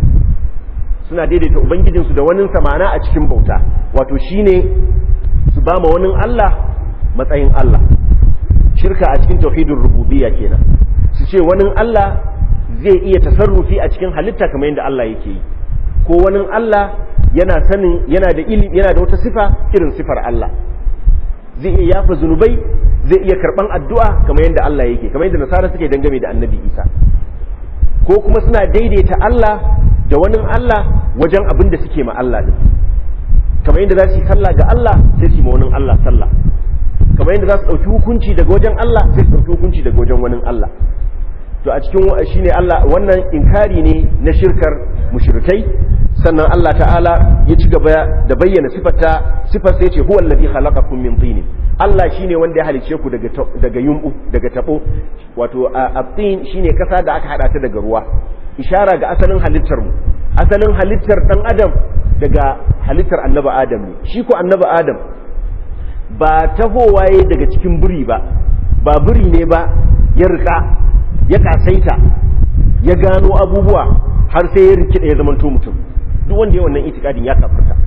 ma'ana a cikin bauta, wato shine su ba ma wani Allah matsayin Allah. shirka a cikin tauhidin rububiyya kenan, su ce wani Allah zai iya tasarrufi a cikin halitta kamar yadda Allah yake yi, ko wani Allah yana da ilimi, yana da wata sifa irin sifar Allah, zai iya yafa zunubai, zai iya karban addu'a kamar yadda Allah yake, kamar yadda nasara suke dangane da annabi Isa. ko kuma suna daidaita Allah da wani Allah wajen abin da suke ma Allah din, kamar yadda za su yi sallah ga Allah sai su yi ma wani Allah sallah, kamar yadda za su ɗauki hukunci daga wajen Allah sai su ɗauki hukunci daga wajen wani Allah. to a cikin shine Allah wannan inkari ne na shirkar mushrikai. sannan Allah ta'ala ya ci gaba da bayyana sifar sai yace huwa alladhi khalaqakum min tin. Allah shine wanda ya halice ku daga yumbu daga tabo, wato at-tin shine kasa da aka hada ta daga ruwa, ishara ga asalin halittar mu. Asalin halittar dan adam daga halittar annabi Adam ne. Shi ko annabi Adam ba tahowaye daga cikin buri ba buri ne ba ya rika ya kasaita ya gano abubuwa har sai ya rikida ya zamanto mutum. Duk wanda ya wannan itikadin ya kafirta,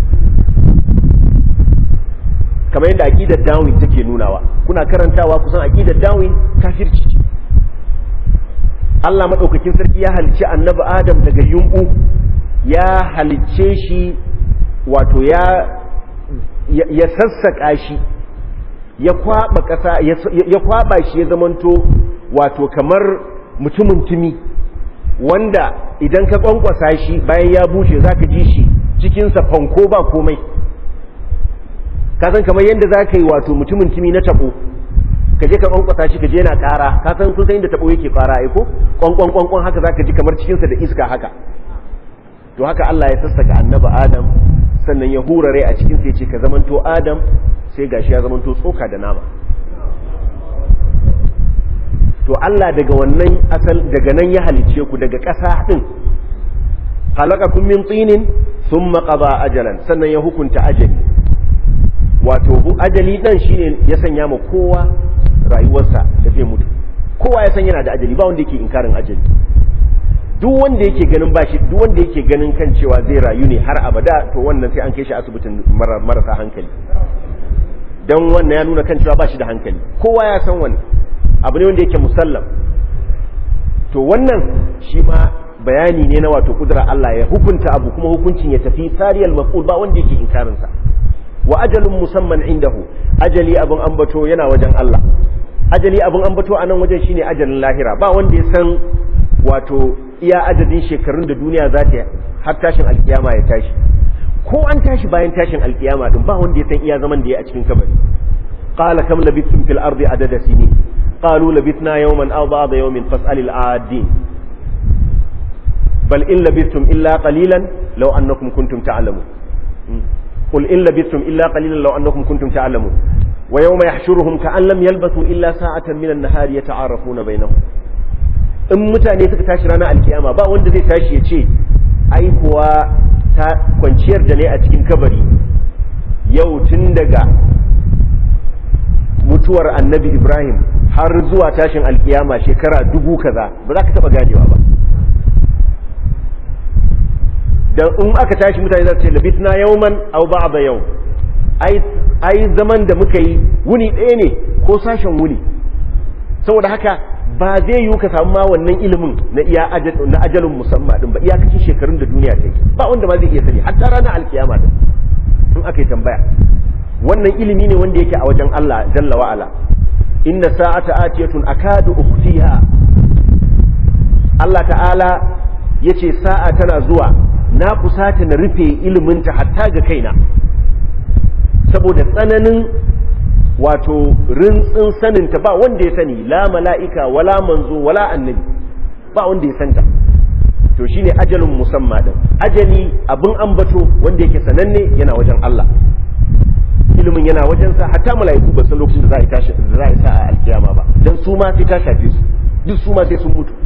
kamar yadda aqidar Darwin take nunawa. Kuna karantawa kusan aqidar Darwin kafirci. Allah madaukakin sarki ya halicci annabi Adam daga yumbu, ya halicce shi wato ya sassaka shi, ya kwaba kasa ya kwaba shi ya zamanto wato kamar mutumin tumi wanda idan ka kwankwasa shi bayan ya bushe zaka ji shi cikinsa fanko ba komai. Ka san kamar yadda zaka yi wato mutumin tumi na tabo, ka je ka kwankwasa shi ka je yana ƙara, ka san kun san inda tabo yake ƙara ai ko kwankwan kwankwan haka zaka ji kamar cikinsa da iska haka. To haka Allah ya sassaka annabi Adam, sannan ya hura rai a cikin sa yace ka zamanto Adam, sai gashi ya zamanto tsoka da nama. To Allah daga wannan daga nan ya halice ku daga ƙasa din, khalaqakum min tinin thumma qada ajalan, sannan ya hukunta ajali. Wato ajali dan shine ya sanya ma kowa rayuwarsa da zai mutu. Kowa ya san yana da ajali, ba wanda yake inkarin ajali. Duk wanda yake ganin bashi, duk wanda yake ganin kan cewa zai rayu ne har abada, to wannan sai an kai shi asibitin marasa hankali. Dan wannan ya nuna kan cewa bashi da hankali. Kowa ya san wannan abu ne wanda yake musallam. To wannan shi ma bayani ne na wato kudura Allah ya hukunta abu kuma hukuncin ya tafi sariyal maf'ul, ba wanda yake inkarin sa. Wa ajalun musamman indahu, ajali abun ambato yana wajen Allah. Ajali abun ambato a nan wajen shine ajalin lahira. Ba wanda ya san wato iya adadin shekarun da duniya za ta har tashin alkiyama ya tashi. Ko an tashi bayan tashin alkiyama din ba wanda ya san iya zaman da ya a cikin kabari. Qala kam labithtum fil ardi adada sinin qalu labithna yawman aw ba'da yawmin fas'al al-aadin bal in labithtum illa qalilan law annakum kuntum ta'lamun qul in labithtum illa qalilan law annakum kuntum ta'lamun wa yawma yahshuruhum ka'an lam yalbathu illa sa'atan min an-nahari yata'arafuna bainahum. In mutane suka tashi ranar alkiyama ba wanda zai tashi ya ce ai kuwa ta kwanciyar da ne a cikin kabari yau tun daga mutuwar annabi Ibrahim har zuwa tashin alkiyama shekara 1000 kaza, ba za ka taba ganewa ba. Dan in aka tashi mutane za su ce labitna yawman aw ba'da yawm, ai zaman da muka yi wuni ɗaya ne ko sashen wuni. Saboda haka ba zai yiwu ka samu ma wannan ilimin na iya na ajalin musamman din ba, iyakacin shekarun da duniya ta yi ba wanda ma zai iya sani hatta ranar alkiyama din in aka yi tambaya. Wannan ilimi ne wanda yake a wajen Allah jalla wa ala. Inna sa'ata atiyatun akadu ukhtiha, Allah ta'ala yace sa'a tana zuwa na kusata na rufe ilimin ta hatta ga kaina saboda tsananin wato rintsin saninta ba wanda ya sani, la mala'ika wala manzo wala annabi, ba wanda ya santa. To shine ajalin musamma din. Ajali abin ambato wanda yake sananne yana wajen Allah, ilimin yana wajensa. Hatta mala'iku ba san lokacin da za a tashi da za a sa a alkiyama ba, dan su ma sai ta shafe su, duk su ma sai sun mutu.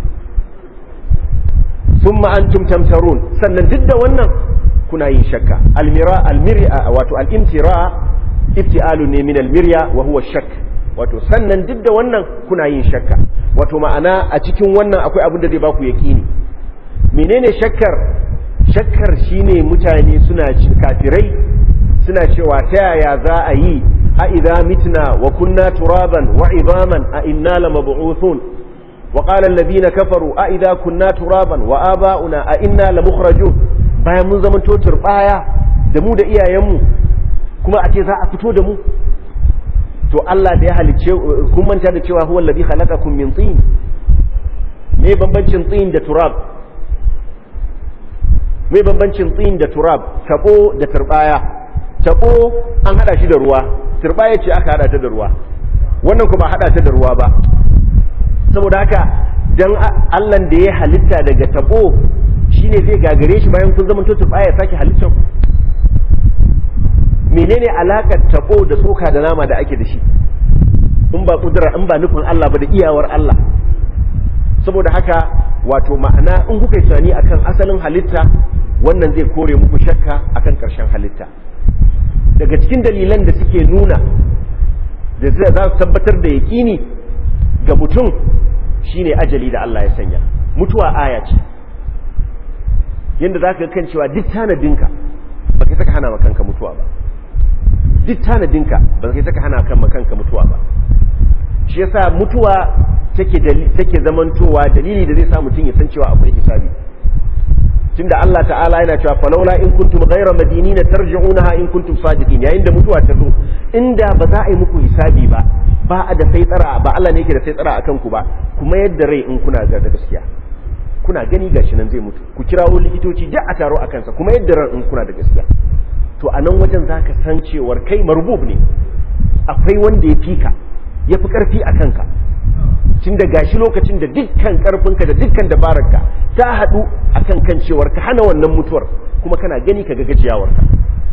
Summa antum tamtarun, sannan duk da wannan kuna yin shakka. Almir'a wato al-imtira iftialu ne min almirya wa huwa shakk, wato sannan duk da wannan kuna yin shakka. Wato ma'ana a cikin wannan akwai abin da zai baku yaqini. Menene shakkar? Shakkar shine mutane suna kafirai suna cewa ta yaya za a yi a idza mitna wa kunna turaban wa idaman a inna lamab'uthun wa qala alladhina kafaru a idza kunna turaban wa aba'una a inna lamukhrajun. Bayan mun zamanto turbaya da mu da iyayenmu kuma a ce za a fito da mu. To Allah da ya halicce kun manta da cewa huwa alladhi khalaqakum min tin. Me bambancin tin da turab? Me bambancin tin da turab? Tabo da turbaya. Tabo an hada shi da ruwa, turbaya ce aka hada ta da ruwa. Wannan kuma hada ta da ruwa ba. Saboda haka dan Allah da ya halitta daga tabo shine zai gagare shi bayan kun zama turbaya ya sake halittar ku? Menene alakar tabo da tsoka da nama da ake da shi in ba kudura in ba nufin Allah ba da iyawar Allah? Saboda haka wato ma'ana in kuka yi tunani akan asalin halitta wannan zai kore muku shakka akan karshen halitta. Daga cikin dalilan da suke nuna da za su tabbatar da yaƙini ga mutum shine ajali da Allah ya sanya. Mutuwa aya ce, yadda za ka kan cewa duk tanadinka ba kai saka hana makanka mutuwa ba, duk tanadinka ba kai saka hana kanka mutuwa ba. Shi yasa mutuwa take zamantowa dalili da zai sa mutum ya san cewa akwai hisabi. Tunda Allah ta'ala yana cewa falaula in kuntum ghayra madinina tarji'unaha in kuntum sadiqin, yayin da mutuwa ta zo inda ba za a yi muku hisabi ba, ba a da sai tsara, ba Allah ne yake da sai tsara akan ku ba, kuma yadda rai in kuna ga da gaskiya, kuna gani gashi nan zai mutu, ku kirawo likitoci duk a taro akan sa, kuma yadda ran in kuna da gaskiya. To a nan wajen zaka san cewar kai marbub ne, akwai wanda ya fika ya fi karfi a kanka, tun da gashi lokacin da dukkan karfinka da dukkan dabararka ta haɗu akan kan cewar ka hana wannan mutuwar, kuma kana gani ka ga gajiyawarka.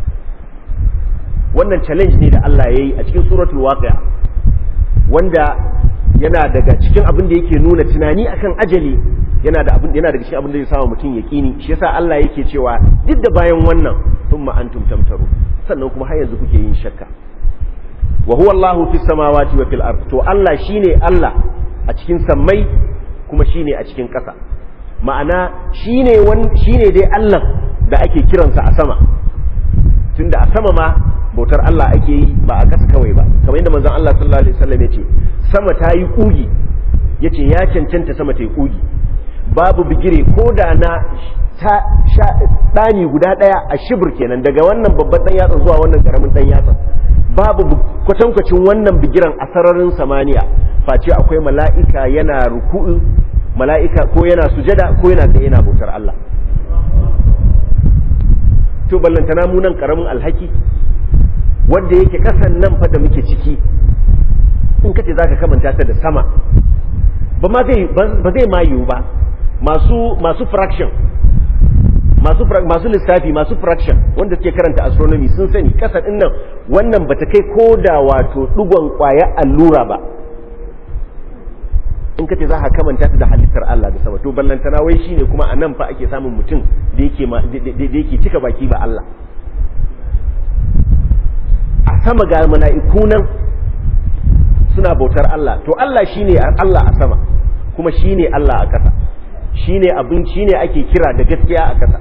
Wannan challenge ne da Allah ya yi a cikin suratul waqi'a, wanda yana daga cikin abin da yake nuna tunani akan ajali, yana daga cikin abin da zai samu mutum yaqini. Shi yasa Allah yake cewa duk da bayan wannan thumma antum tamtaru, sannan kuma har yanzu kuke yin shakka. Wa huwa Allahu fis samawati wa fil ard, to Allah shine Allah a cikin sammai kuma shine a cikin ƙasa. Ma'ana shine dai Allah da ake kiransa a sama, tunda a sama ma bautar Allah ake yi ba a ƙasa kawai ba, kamar yadda manzon Allah sallallahu alaihi wasallam yace sama ta yi kugi, yace ya cancanta sama ta yi kugi, babu bigire ko da na ɗani guda ɗaya a shibir kenan, daga wannan babban ɗan yatsa zuwa wannan ƙaramin ɗan yatsa, babu kwatankwacin wannan bigiran a sararin samaniya face akwai mala'ika yana ruku'u, mala'ika ko yana sujada ko yana tsaye yana bautar Allah. To ballantana mu nan karamin alhaki wanda yake kasan nan fa da muke ciki, in kace zaka kamanta ta da sama ba zai mayu ba. Masu fraction, masu lissafi, masu fraction wanda suke karanta astronomy sun sani kasa din nan wannan bata kai ko da wato dugon kwaya allura ba, in kace za ka kamanta ta da halittar Allah da sama. To ballantana wai shine kuma a nan fa ake samun mutum da yake cika baki ba Allah. A sama ga mala'iku nan suna bautar Allah, to Allah shine Allah a sama kuma shine Allah a ƙasa, shine ake kira da gaskiya a ƙasa.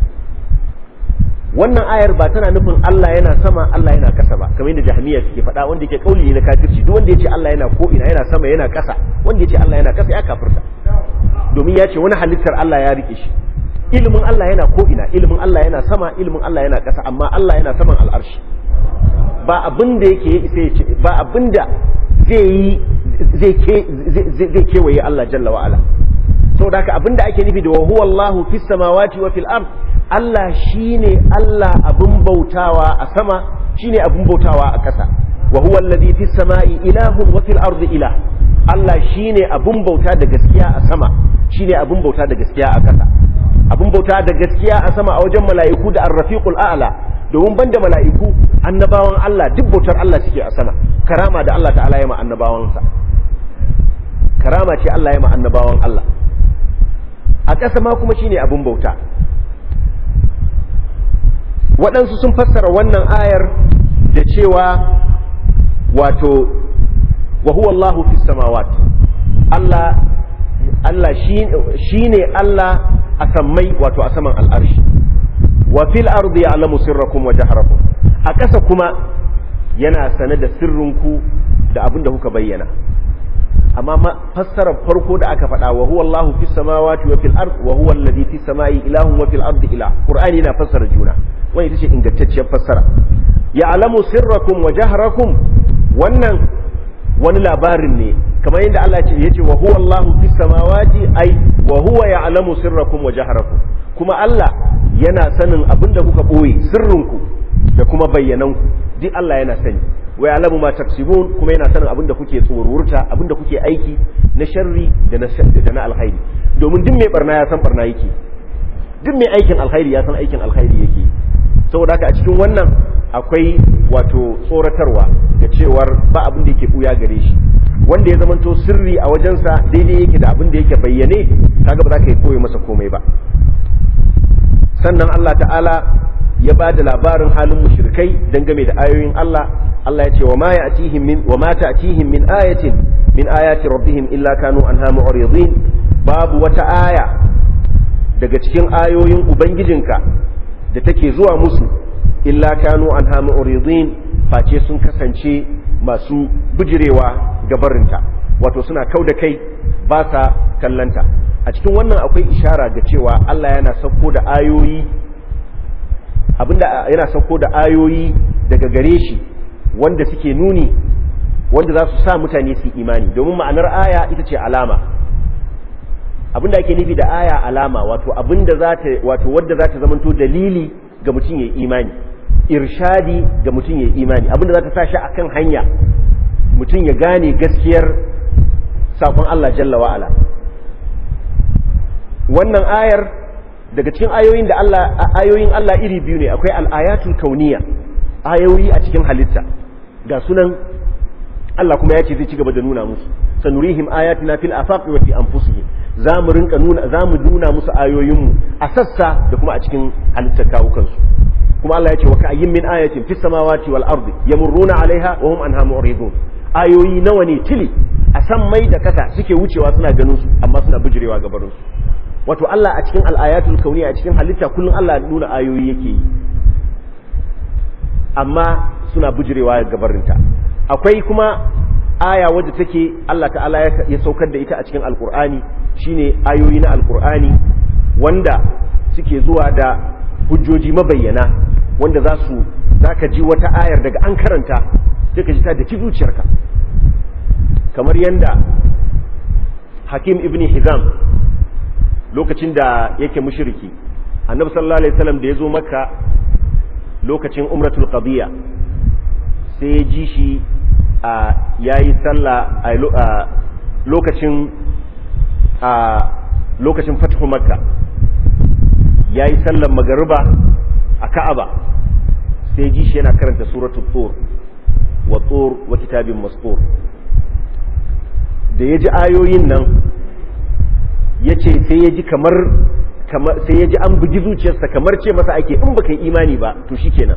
Wannan ayar ba tana nufin Allah yana sama Allah yana ƙasa ba, kamar yadda Jahmiya suke faɗa, wanda yake kauli ne na kafirci. Duk wanda yace Allah yana ko ina, yana sama yana ƙasa, wanda yace Allah yana ƙasa ya kafirta, domin ya ce wani halittar Allah ya rike shi. Ilimin Allah yana ko ina, ilimin Allah yana sama, ilimin Allah yana ƙasa, amma Allah yana saman al'arshi. Ba abin da yake ba abin da zai kewaye Allah jalla wa ala. Saboda haka abin da ake nufi da wa huwa Allahu fis samawati wa fil ard, Allah shine Allah abin bautawa a sama, shine abin bautawa a ƙasa. Wa huwa alladhi fis samai ilahun wa fil ardi ilah. Allah shine abin bauta da gaskiya a sama, shine abin bauta da gaskiya a ƙasa. Abin bauta da gaskiya a sama a wajen mala'iku da ar-rafiqul a'la, domin banda mala'iku annabawan Allah duk bautar Allah suke a sama. Karama da Allah ta'ala ya ma annabawansa, karama ce Allah ya ma annabawan Allah. A ƙasa ma kuma shine abin bauta. Waɗansu sun fassara wannan ayar da cewa wato wa huwa Allahu fis samawati, Allah shine Allah a sammai, wato a saman al'arshi. Wa fil ardi ya'lamu sirrakum wa jahrakum, a ƙasa kuma yana sane da sirrinku da abin da kuka bayyana. Amma fassarar farko da aka faɗa wa huwa Allahu fis samawati wa fil ard wa huwa alladhi fis samai ilahun wa fil ardi ilah, Qur'ani yana fassara juna, wani ita ce ingantacciyar fassara. Ya'lamu sirrakum wa jahrakum, wannan wani labarin ne, kamar yadda Allah ya ce wa huwa Allahu fis samawati ai wa huwa ya'lamu sirrakum wa jahrakum, kuma Allah yana sanin abin da kuka boye, sirrinku da kuma bayyananku duk Allah yana sani. Wa ya'lamu ma taksibun, kuma yana sanin abin da kuke tsorurta, abin da kuke aiki na sharri da na alkhairi, domin duk mai barna ya san barna yake, duk mai aikin alkhairi ya san aikin alkhairi yake. Saboda haka a cikin wannan akwai wato tsoratarwa da cewar ba abin da yake buya gare shi, wanda ya zamanto sirri a wajensa daidai yake da abin da yake bayyane, kaga ba za ka yi koyi masa komai ba. Sannan Allah ta'ala ya ba da labarin halin mushrikai dangane da ayoyin Allah. Allah ya ce wa ma ta'tihim min ayatin min ayati rabbihim illa kanu anha mu'ridin, babu wata aya daga cikin ayoyin ubangijinka da take zuwa musu illa kanu anha mu'ridin, face sun kasance masu bijirewa gabarinta, wato suna kauda kai ba sa kallanta. A cikin wannan akwai ishara ga cewa Allah yana sauko da ayoyi, abinda yana sauko da ayoyi daga gare shi wanda suke nuni, wanda za su sa mutane su imani, domin ma'anar aya ita ce alama. Abinda ake nufi da aya alama, wato abinda wadda za ta zamanto dalili ga mutum ya imani, irshadi ga mutum ya imani, abinda za ta sa shi akan hanya mutum ya gane gaskiyar sakon Allah jalla wa'ala. Wannan ayar daga cikin ayoyin Allah iri biyu ne, akwai al-ayatul kauniyya, ayoyi a cikin halitta ga sunan Allah kuma ya ce zai ci gaba da nuna musu, sanurihim ayatina fil afaqi wa fi anfusihim, zamu nuna musu ayoyinmu a sassa da kuma a cikin halittar kawukansu. Kuma Allah ya ce wa ka'ayyin min ayatin fis samawati wal ardi yamurruna 'alaiha wa hum anha mu'ridun, ayoyi nawa ne tili a san mai da kasa suke wucewa suna ganin su amma suna bijirewa gabarin su. Wato Allah a cikin al-ayatul kauniyya, a cikin halitta kullun Allah nuna ayoyi yake yi amma suna bijirewa gabarinta. Akwai kuma aya wadda take Allah ta'ala ya saukar da ita a cikin alkur'ani, shine ayoyi na alkur'ani wanda suke zuwa da hujjoji mabayyana, wanda za ka ji wata ayar daga an karanta sai ka ji ta da ci zuciyarka, kamar yanda Hakim ibn Hizam lokacin da yake mushriki, annabi sallallahu alaihi wasallam da ya zo Makka lokacin umratul qadiyya, sai ya ji shi yayi sallah a lokacin fathu Makka, yayi sallar magariba a Ka'aba, sai ya ji shi yana karanta suratul tur wa kitabin mastur. Da ya ji ayoyin nan ya ce sai ya ji sai ya ji an bugi zuciyarsa kamar ce masa ake in baka yi imani ba to shikenan.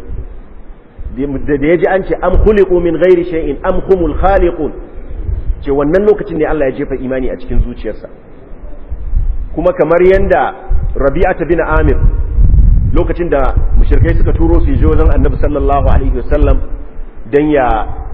Da ya ji an ce am khuliqu min ghairi shay'in am humul khaliqun, ce wannan lokacin ne Allah ya jefa imani a cikin zuciyarsa. Kuma kamar yanda Rabi'ata bin Amir lokacin da mushrikai suka turo su je wajen Annabi sallallahu alaihi wasallam dan ya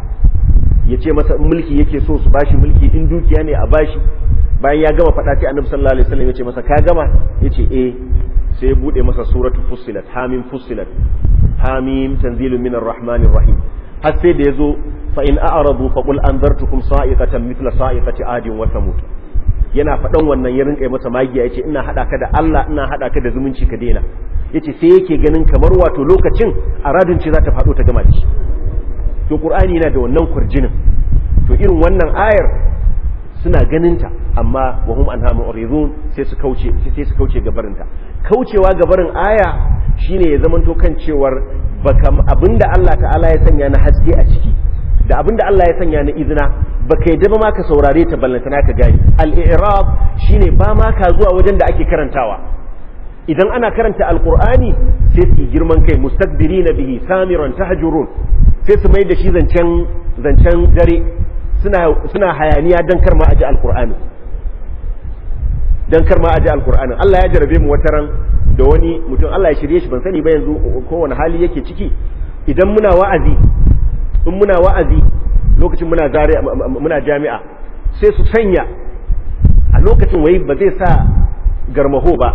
ce masa in mulki yake so su bashi mulki, in dukiya ne a bashi. Bayan ya gama faɗa sai Annabi sallallahu alaihi wasallam ya ce masa ka gama, yace eh, sai ya bude masa suratul fussilat, hamim fussilat, hamim tanzilun minar rahmanir rahim, har sai da yazo fa in a'radu fa qul anzartukum sa'iqatan mithla sa'iqati adin wa thamud. Yana faɗan wannan ya rinka masa magiya, yace ina hada ka da Allah, ina hada ka da zumunci ka daina. Yace sai yake ganin kamar wato lokacin aradin ce za ta faɗo ta gama da shi. To Qur'ani yana da wannan kurjinin, to irin wannan ayar suna ganinta amma wahum anha mu'ridun, sai su kauce gabarinta. Kaucewa gabarin aya shine ya zamanto kan cewar abinda Allah ta'ala ya sanya na haske a ciki da abinda Allah ya sanya na izina baka yadda ba ma ka saurare ta ballantana ka gani. Al-i'rab shine ba ma ka zuwa wajen da ake karantawa. Idan ana karanta alqur'ani sai su girman kai, mustakbirina bihi samiran tahjurun, sai su mai da shi zancen dare, suna hayaniya dan kar ma aji alqur'ani, dan kar ma aji alqur'ani. Allah ya jarabe mu wataran da wani mutum, Allah ya shirye shi, ban sani ba yanzu kowane hali yake ciki. Idan muna wa'azi lokacin muna jami'a, sai su sanya a lokacin wai ba zai sa garmaho ba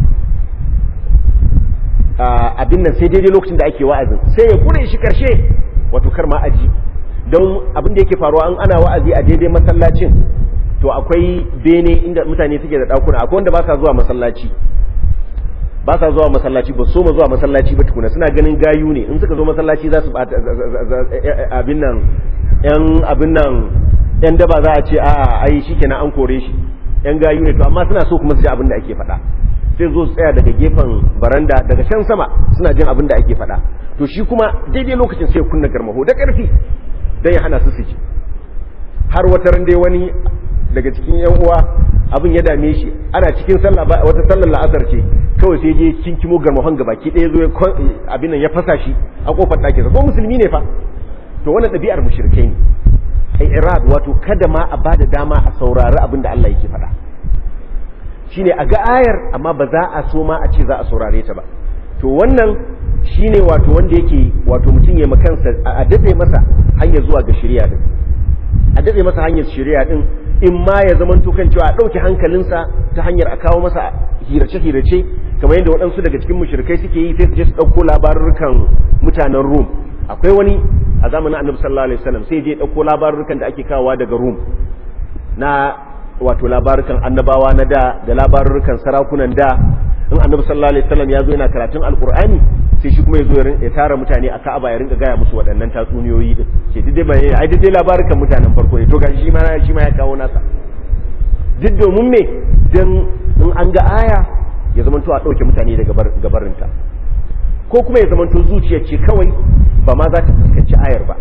abin nan sai daidai lokacin da ake wa'azin, sai ya kure shi karshe, wato kar ma aji. Don abin da yake faruwa an ana wa'azi a daidai masallacin, to akwai bene inda mutane suke da ɗakuna, akwai wanda ba sa zuwa masallaci ba so ma zuwa masallaci ba tukuna, suna ganin gayu ne, in suka zo masallaci za su bata yan yan daba za a ce a'a ai shikenan an kore shi, yan gayu ne, to amma suna so kuma su ji abin da ake faɗa, sai zo su tsaya daga gefen baranda daga can sama suna jin abin da ake faɗa, to shi kuma daidai lokacin sai kunna garmaho da ƙarfi don ya hana su su ji. Har wata ran dai wani daga cikin yan uwa abin ya dame shi, ana cikin sallah wata sallar la'asar ce, kawai sai je kinkimo garmahon gabaki ɗaya zo abin nan ya fasa shi a kofar ɗakinsa, ko musulmi ne fa. To wannan ɗabi'ar mushrikai ne, ai irad, wato kada ma a bada dama a saurari abin da Allah yake faɗa, shine a ga ayar amma ba za a so ma a ce za a saurare ta ba. To wannan shine wato wanda yake wato mutum ya makansa a dade masa hanyar zuwa ga shari'a din, a dade masa hanyar shari'a din, in ma ya zaman to kan cewa a dauke hankalinsa ta hanyar a kawo masa hirace kamar yadda waɗansu daga cikin mushrikai suke yi, sai su je su dauko labarukan mutanen Rum. Akwai wani a zamanin Annabi sallallahu alaihi wasallam sai je dauko labarukan da ake kawowa daga Rum na wato labarukan annabawa na da labarukan sarakunan da. In Annabi sallallahu alaihi wasallam ya zo yana karatun alqur'ani, sai shi kuma ya zo ya tara mutane a Ka'aba ya rinka gaya musu waɗannan tatsuniyoyi din, ce duk dai ai duk dai labarukan mutanen farko ne, to ga shi ma ya kawo nasa, duk domin me, dan in an ga aya ya zamanto a ɗauke mutane daga gabarinta, ko kuma ya zamanto zuciya ce kawai ba ma za ta fuskanci ayar ba,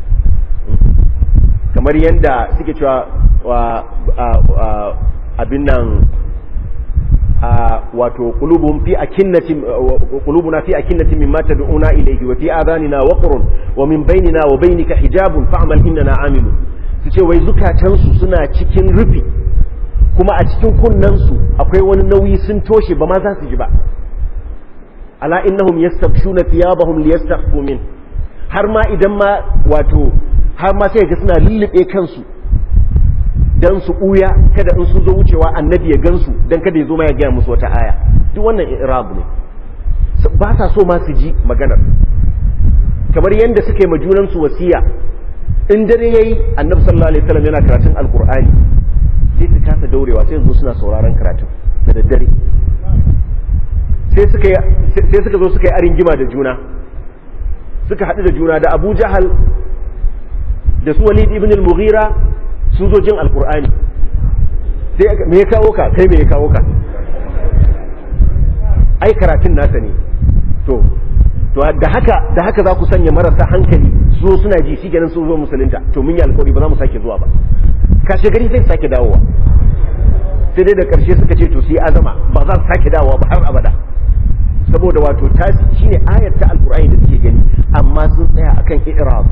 kamar yadda suke cewa abin nan wato qulubuna fi akinnatin mimma tad'una ilayhi wa fi adhanina waqrun wa min bainina wa bainika hijabun fa'mal innana amilun. Su ce wai zukatansu suna cikin rufi, kuma a cikin kunnansu akwai wani nauyi sun toshe ba ma za su ji ba. Ala innahum yastabshuna thiyabahum liyastakhfu min, har ma idan ma wato har ma sai ga suna lullube kansu dan su ɓuya, kada in sun zo wucewa annabi ya gansu, dan kada ya zo ma ya gaya musu wata aya. Duk wannan i'rab ne, ba sa so ma su ji maganar. Kamar yadda suka yi majunan su wasiya, in dare yayi annabi sallallahu alaihi wasallam yana karatun alqur'ani, sai su kasa daurewa, sai su zo suna sauraron karatun da daddare. Sai suka zo suka yi aringima da juna, suka haɗu da juna da Abu Jahal da su Walid ibn al-Mughira, sun zo jin alkur'ani. Sai me ya kawo ka, kai me ya kawo ka, ai karatun nasa ne. To da haka za ku sanya marasa hankali su zo suna ji, shi kenan sun zo musulunta, to mun yi alkawari ba za mu sake zuwa ba, kashe gari sai sake dawowa. Sai dai da karshe suka ce to su yi azama ba za su sake dawowa ba har abada, saboda wato shine ayar ta alkur'ani da suke gani, amma sun tsaya akan i'rab,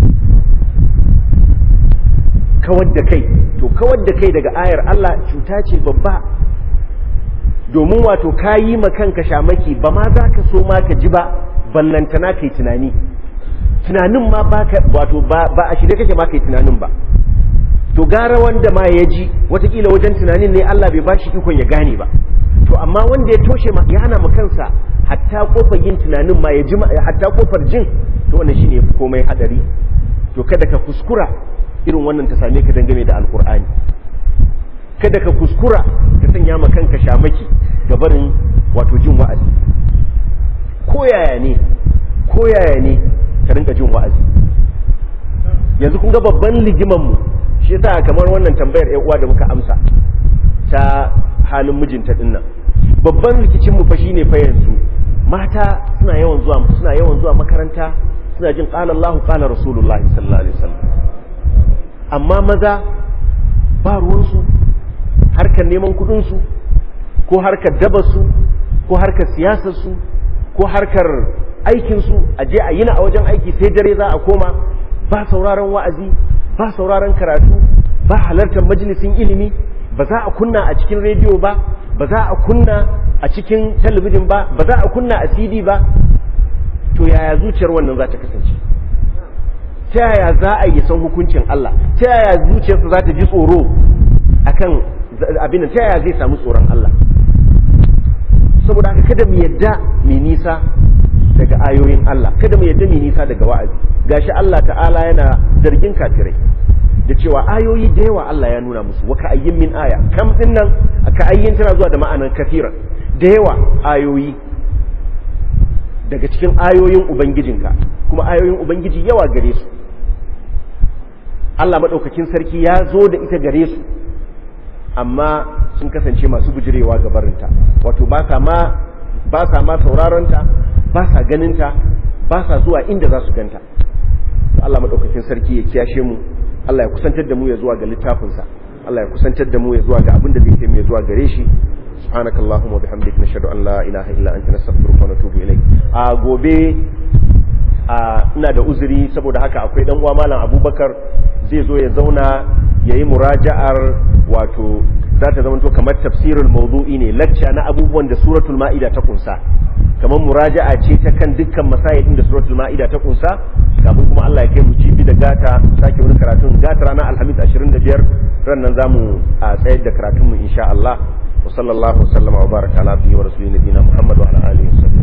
kawar da kai. To kawar da kai daga ayar Allah cuta ce babba, domin wato ka yi ma kanka shamaki, ba ma za ka so ma ka ji ba, ballantana kai tunanin ma wato ba a shirye kake ma kai tunanin ba. To gara wanda ma ya ji watakila wajen tunanin ne Allah bai ba shi ikon ya gane ba, to amma wanda ya toshe ma ya hana ma kansa hatta kofar yin tunanin ma ya ji, hatta kofar jin, to wannan shine komai hadari. To kada ka kuskura irin wannan ta same ka dangane da alkur'ani, kada ka kuskura ka sanya ma kanka shamaki ga barin wato jin wa'azi, ko yaya ne ka rinka jin wa'azi. Yanzu kun ga babban ligiman mu, shi yasa kamar wannan tambayar ƴan uwa da muka amsa ta halin mijinta dinnan, babban rikicin mu fa shine fa yanzu mata suna yawan zuwa makaranta, suna jin qala Allahu qala Rasulullahi sallallahu alaihi wasallam, amma maza ba ruwansu, harkar neman kudinsu ko harkar dabarsu ko harkar siyasarsu ko harkar aikinsu, a je a yi na a wajen aiki sai dare za a koma, ba sauraron wa'azi, ba sauraron karatu, ba halartar majalisin ilimi, ba za a kunna a cikin rediyo ba, ba za a kunna a cikin talabijin ba, ba za a kunna a CD ba. To yaya zuciyar wannan za ta kasance? Ta yaya za a yi san hukuncin Allah? Ta yaya zuciyarsa za ta ji tsoro akan abin? Ta yaya zai samu tsoron Allah? Saboda haka kada mu yadda mai nisa daga ayoyin Allah, kada mu yadda mai nisa daga wa'azi. Gashi Allah ta'ala yana zargin kafirai da cewa ayoyi da yawa Allah ya nuna musu, wa ka'ayyin min aya, kam din nan ka'ayyin tana zuwa da ma'anar kafiran, da yawa ayoyi daga cikin ayoyin ubangijinka, kuma ayoyin ubangiji yawa gare su. Allah maɗaukakin sarki ya zo da ita gare su amma sun kasance masu bujirewa ga barinta, wato ba sa ma sauraronta, ba sa ganinta, ba sa zuwa inda za su ganta. Allah maɗaukakin sarki ya kiyashe mu, Allah ya kusantar da mu ya zuwa ga littafinsa, Allah ya kusantar da mu ya zuwa ga abin da zai kai mu ya zuwa gare shi. subhanakallahumma wa bihamdika nashhadu an la ilaha illa anta nastaghfiruka wa natubu ilayk. A gobe ina da uzuri, saboda haka akwai dan uwa malam Abubakar zai zo ya zauna yayi muraja'ar, wato za ta zama to kamar tafsirul mawdu'i ne, lecture na abubuwan da suratul ma'ida ta kunsa, kamar muraja'a ce ta kan dukkan masailin da suratul ma'ida ta kunsa, kafin kuma Allah ya kai mu jibi da gata sake wani karatun gata ranar alhamis 25 ran nan zamu tsayar da karatun mu insha Allah. wa sallallahu wa sallama wa baraka ala abdihi wa rasulihi nabiyina Muhammad wa ala alihi wa sahbihi.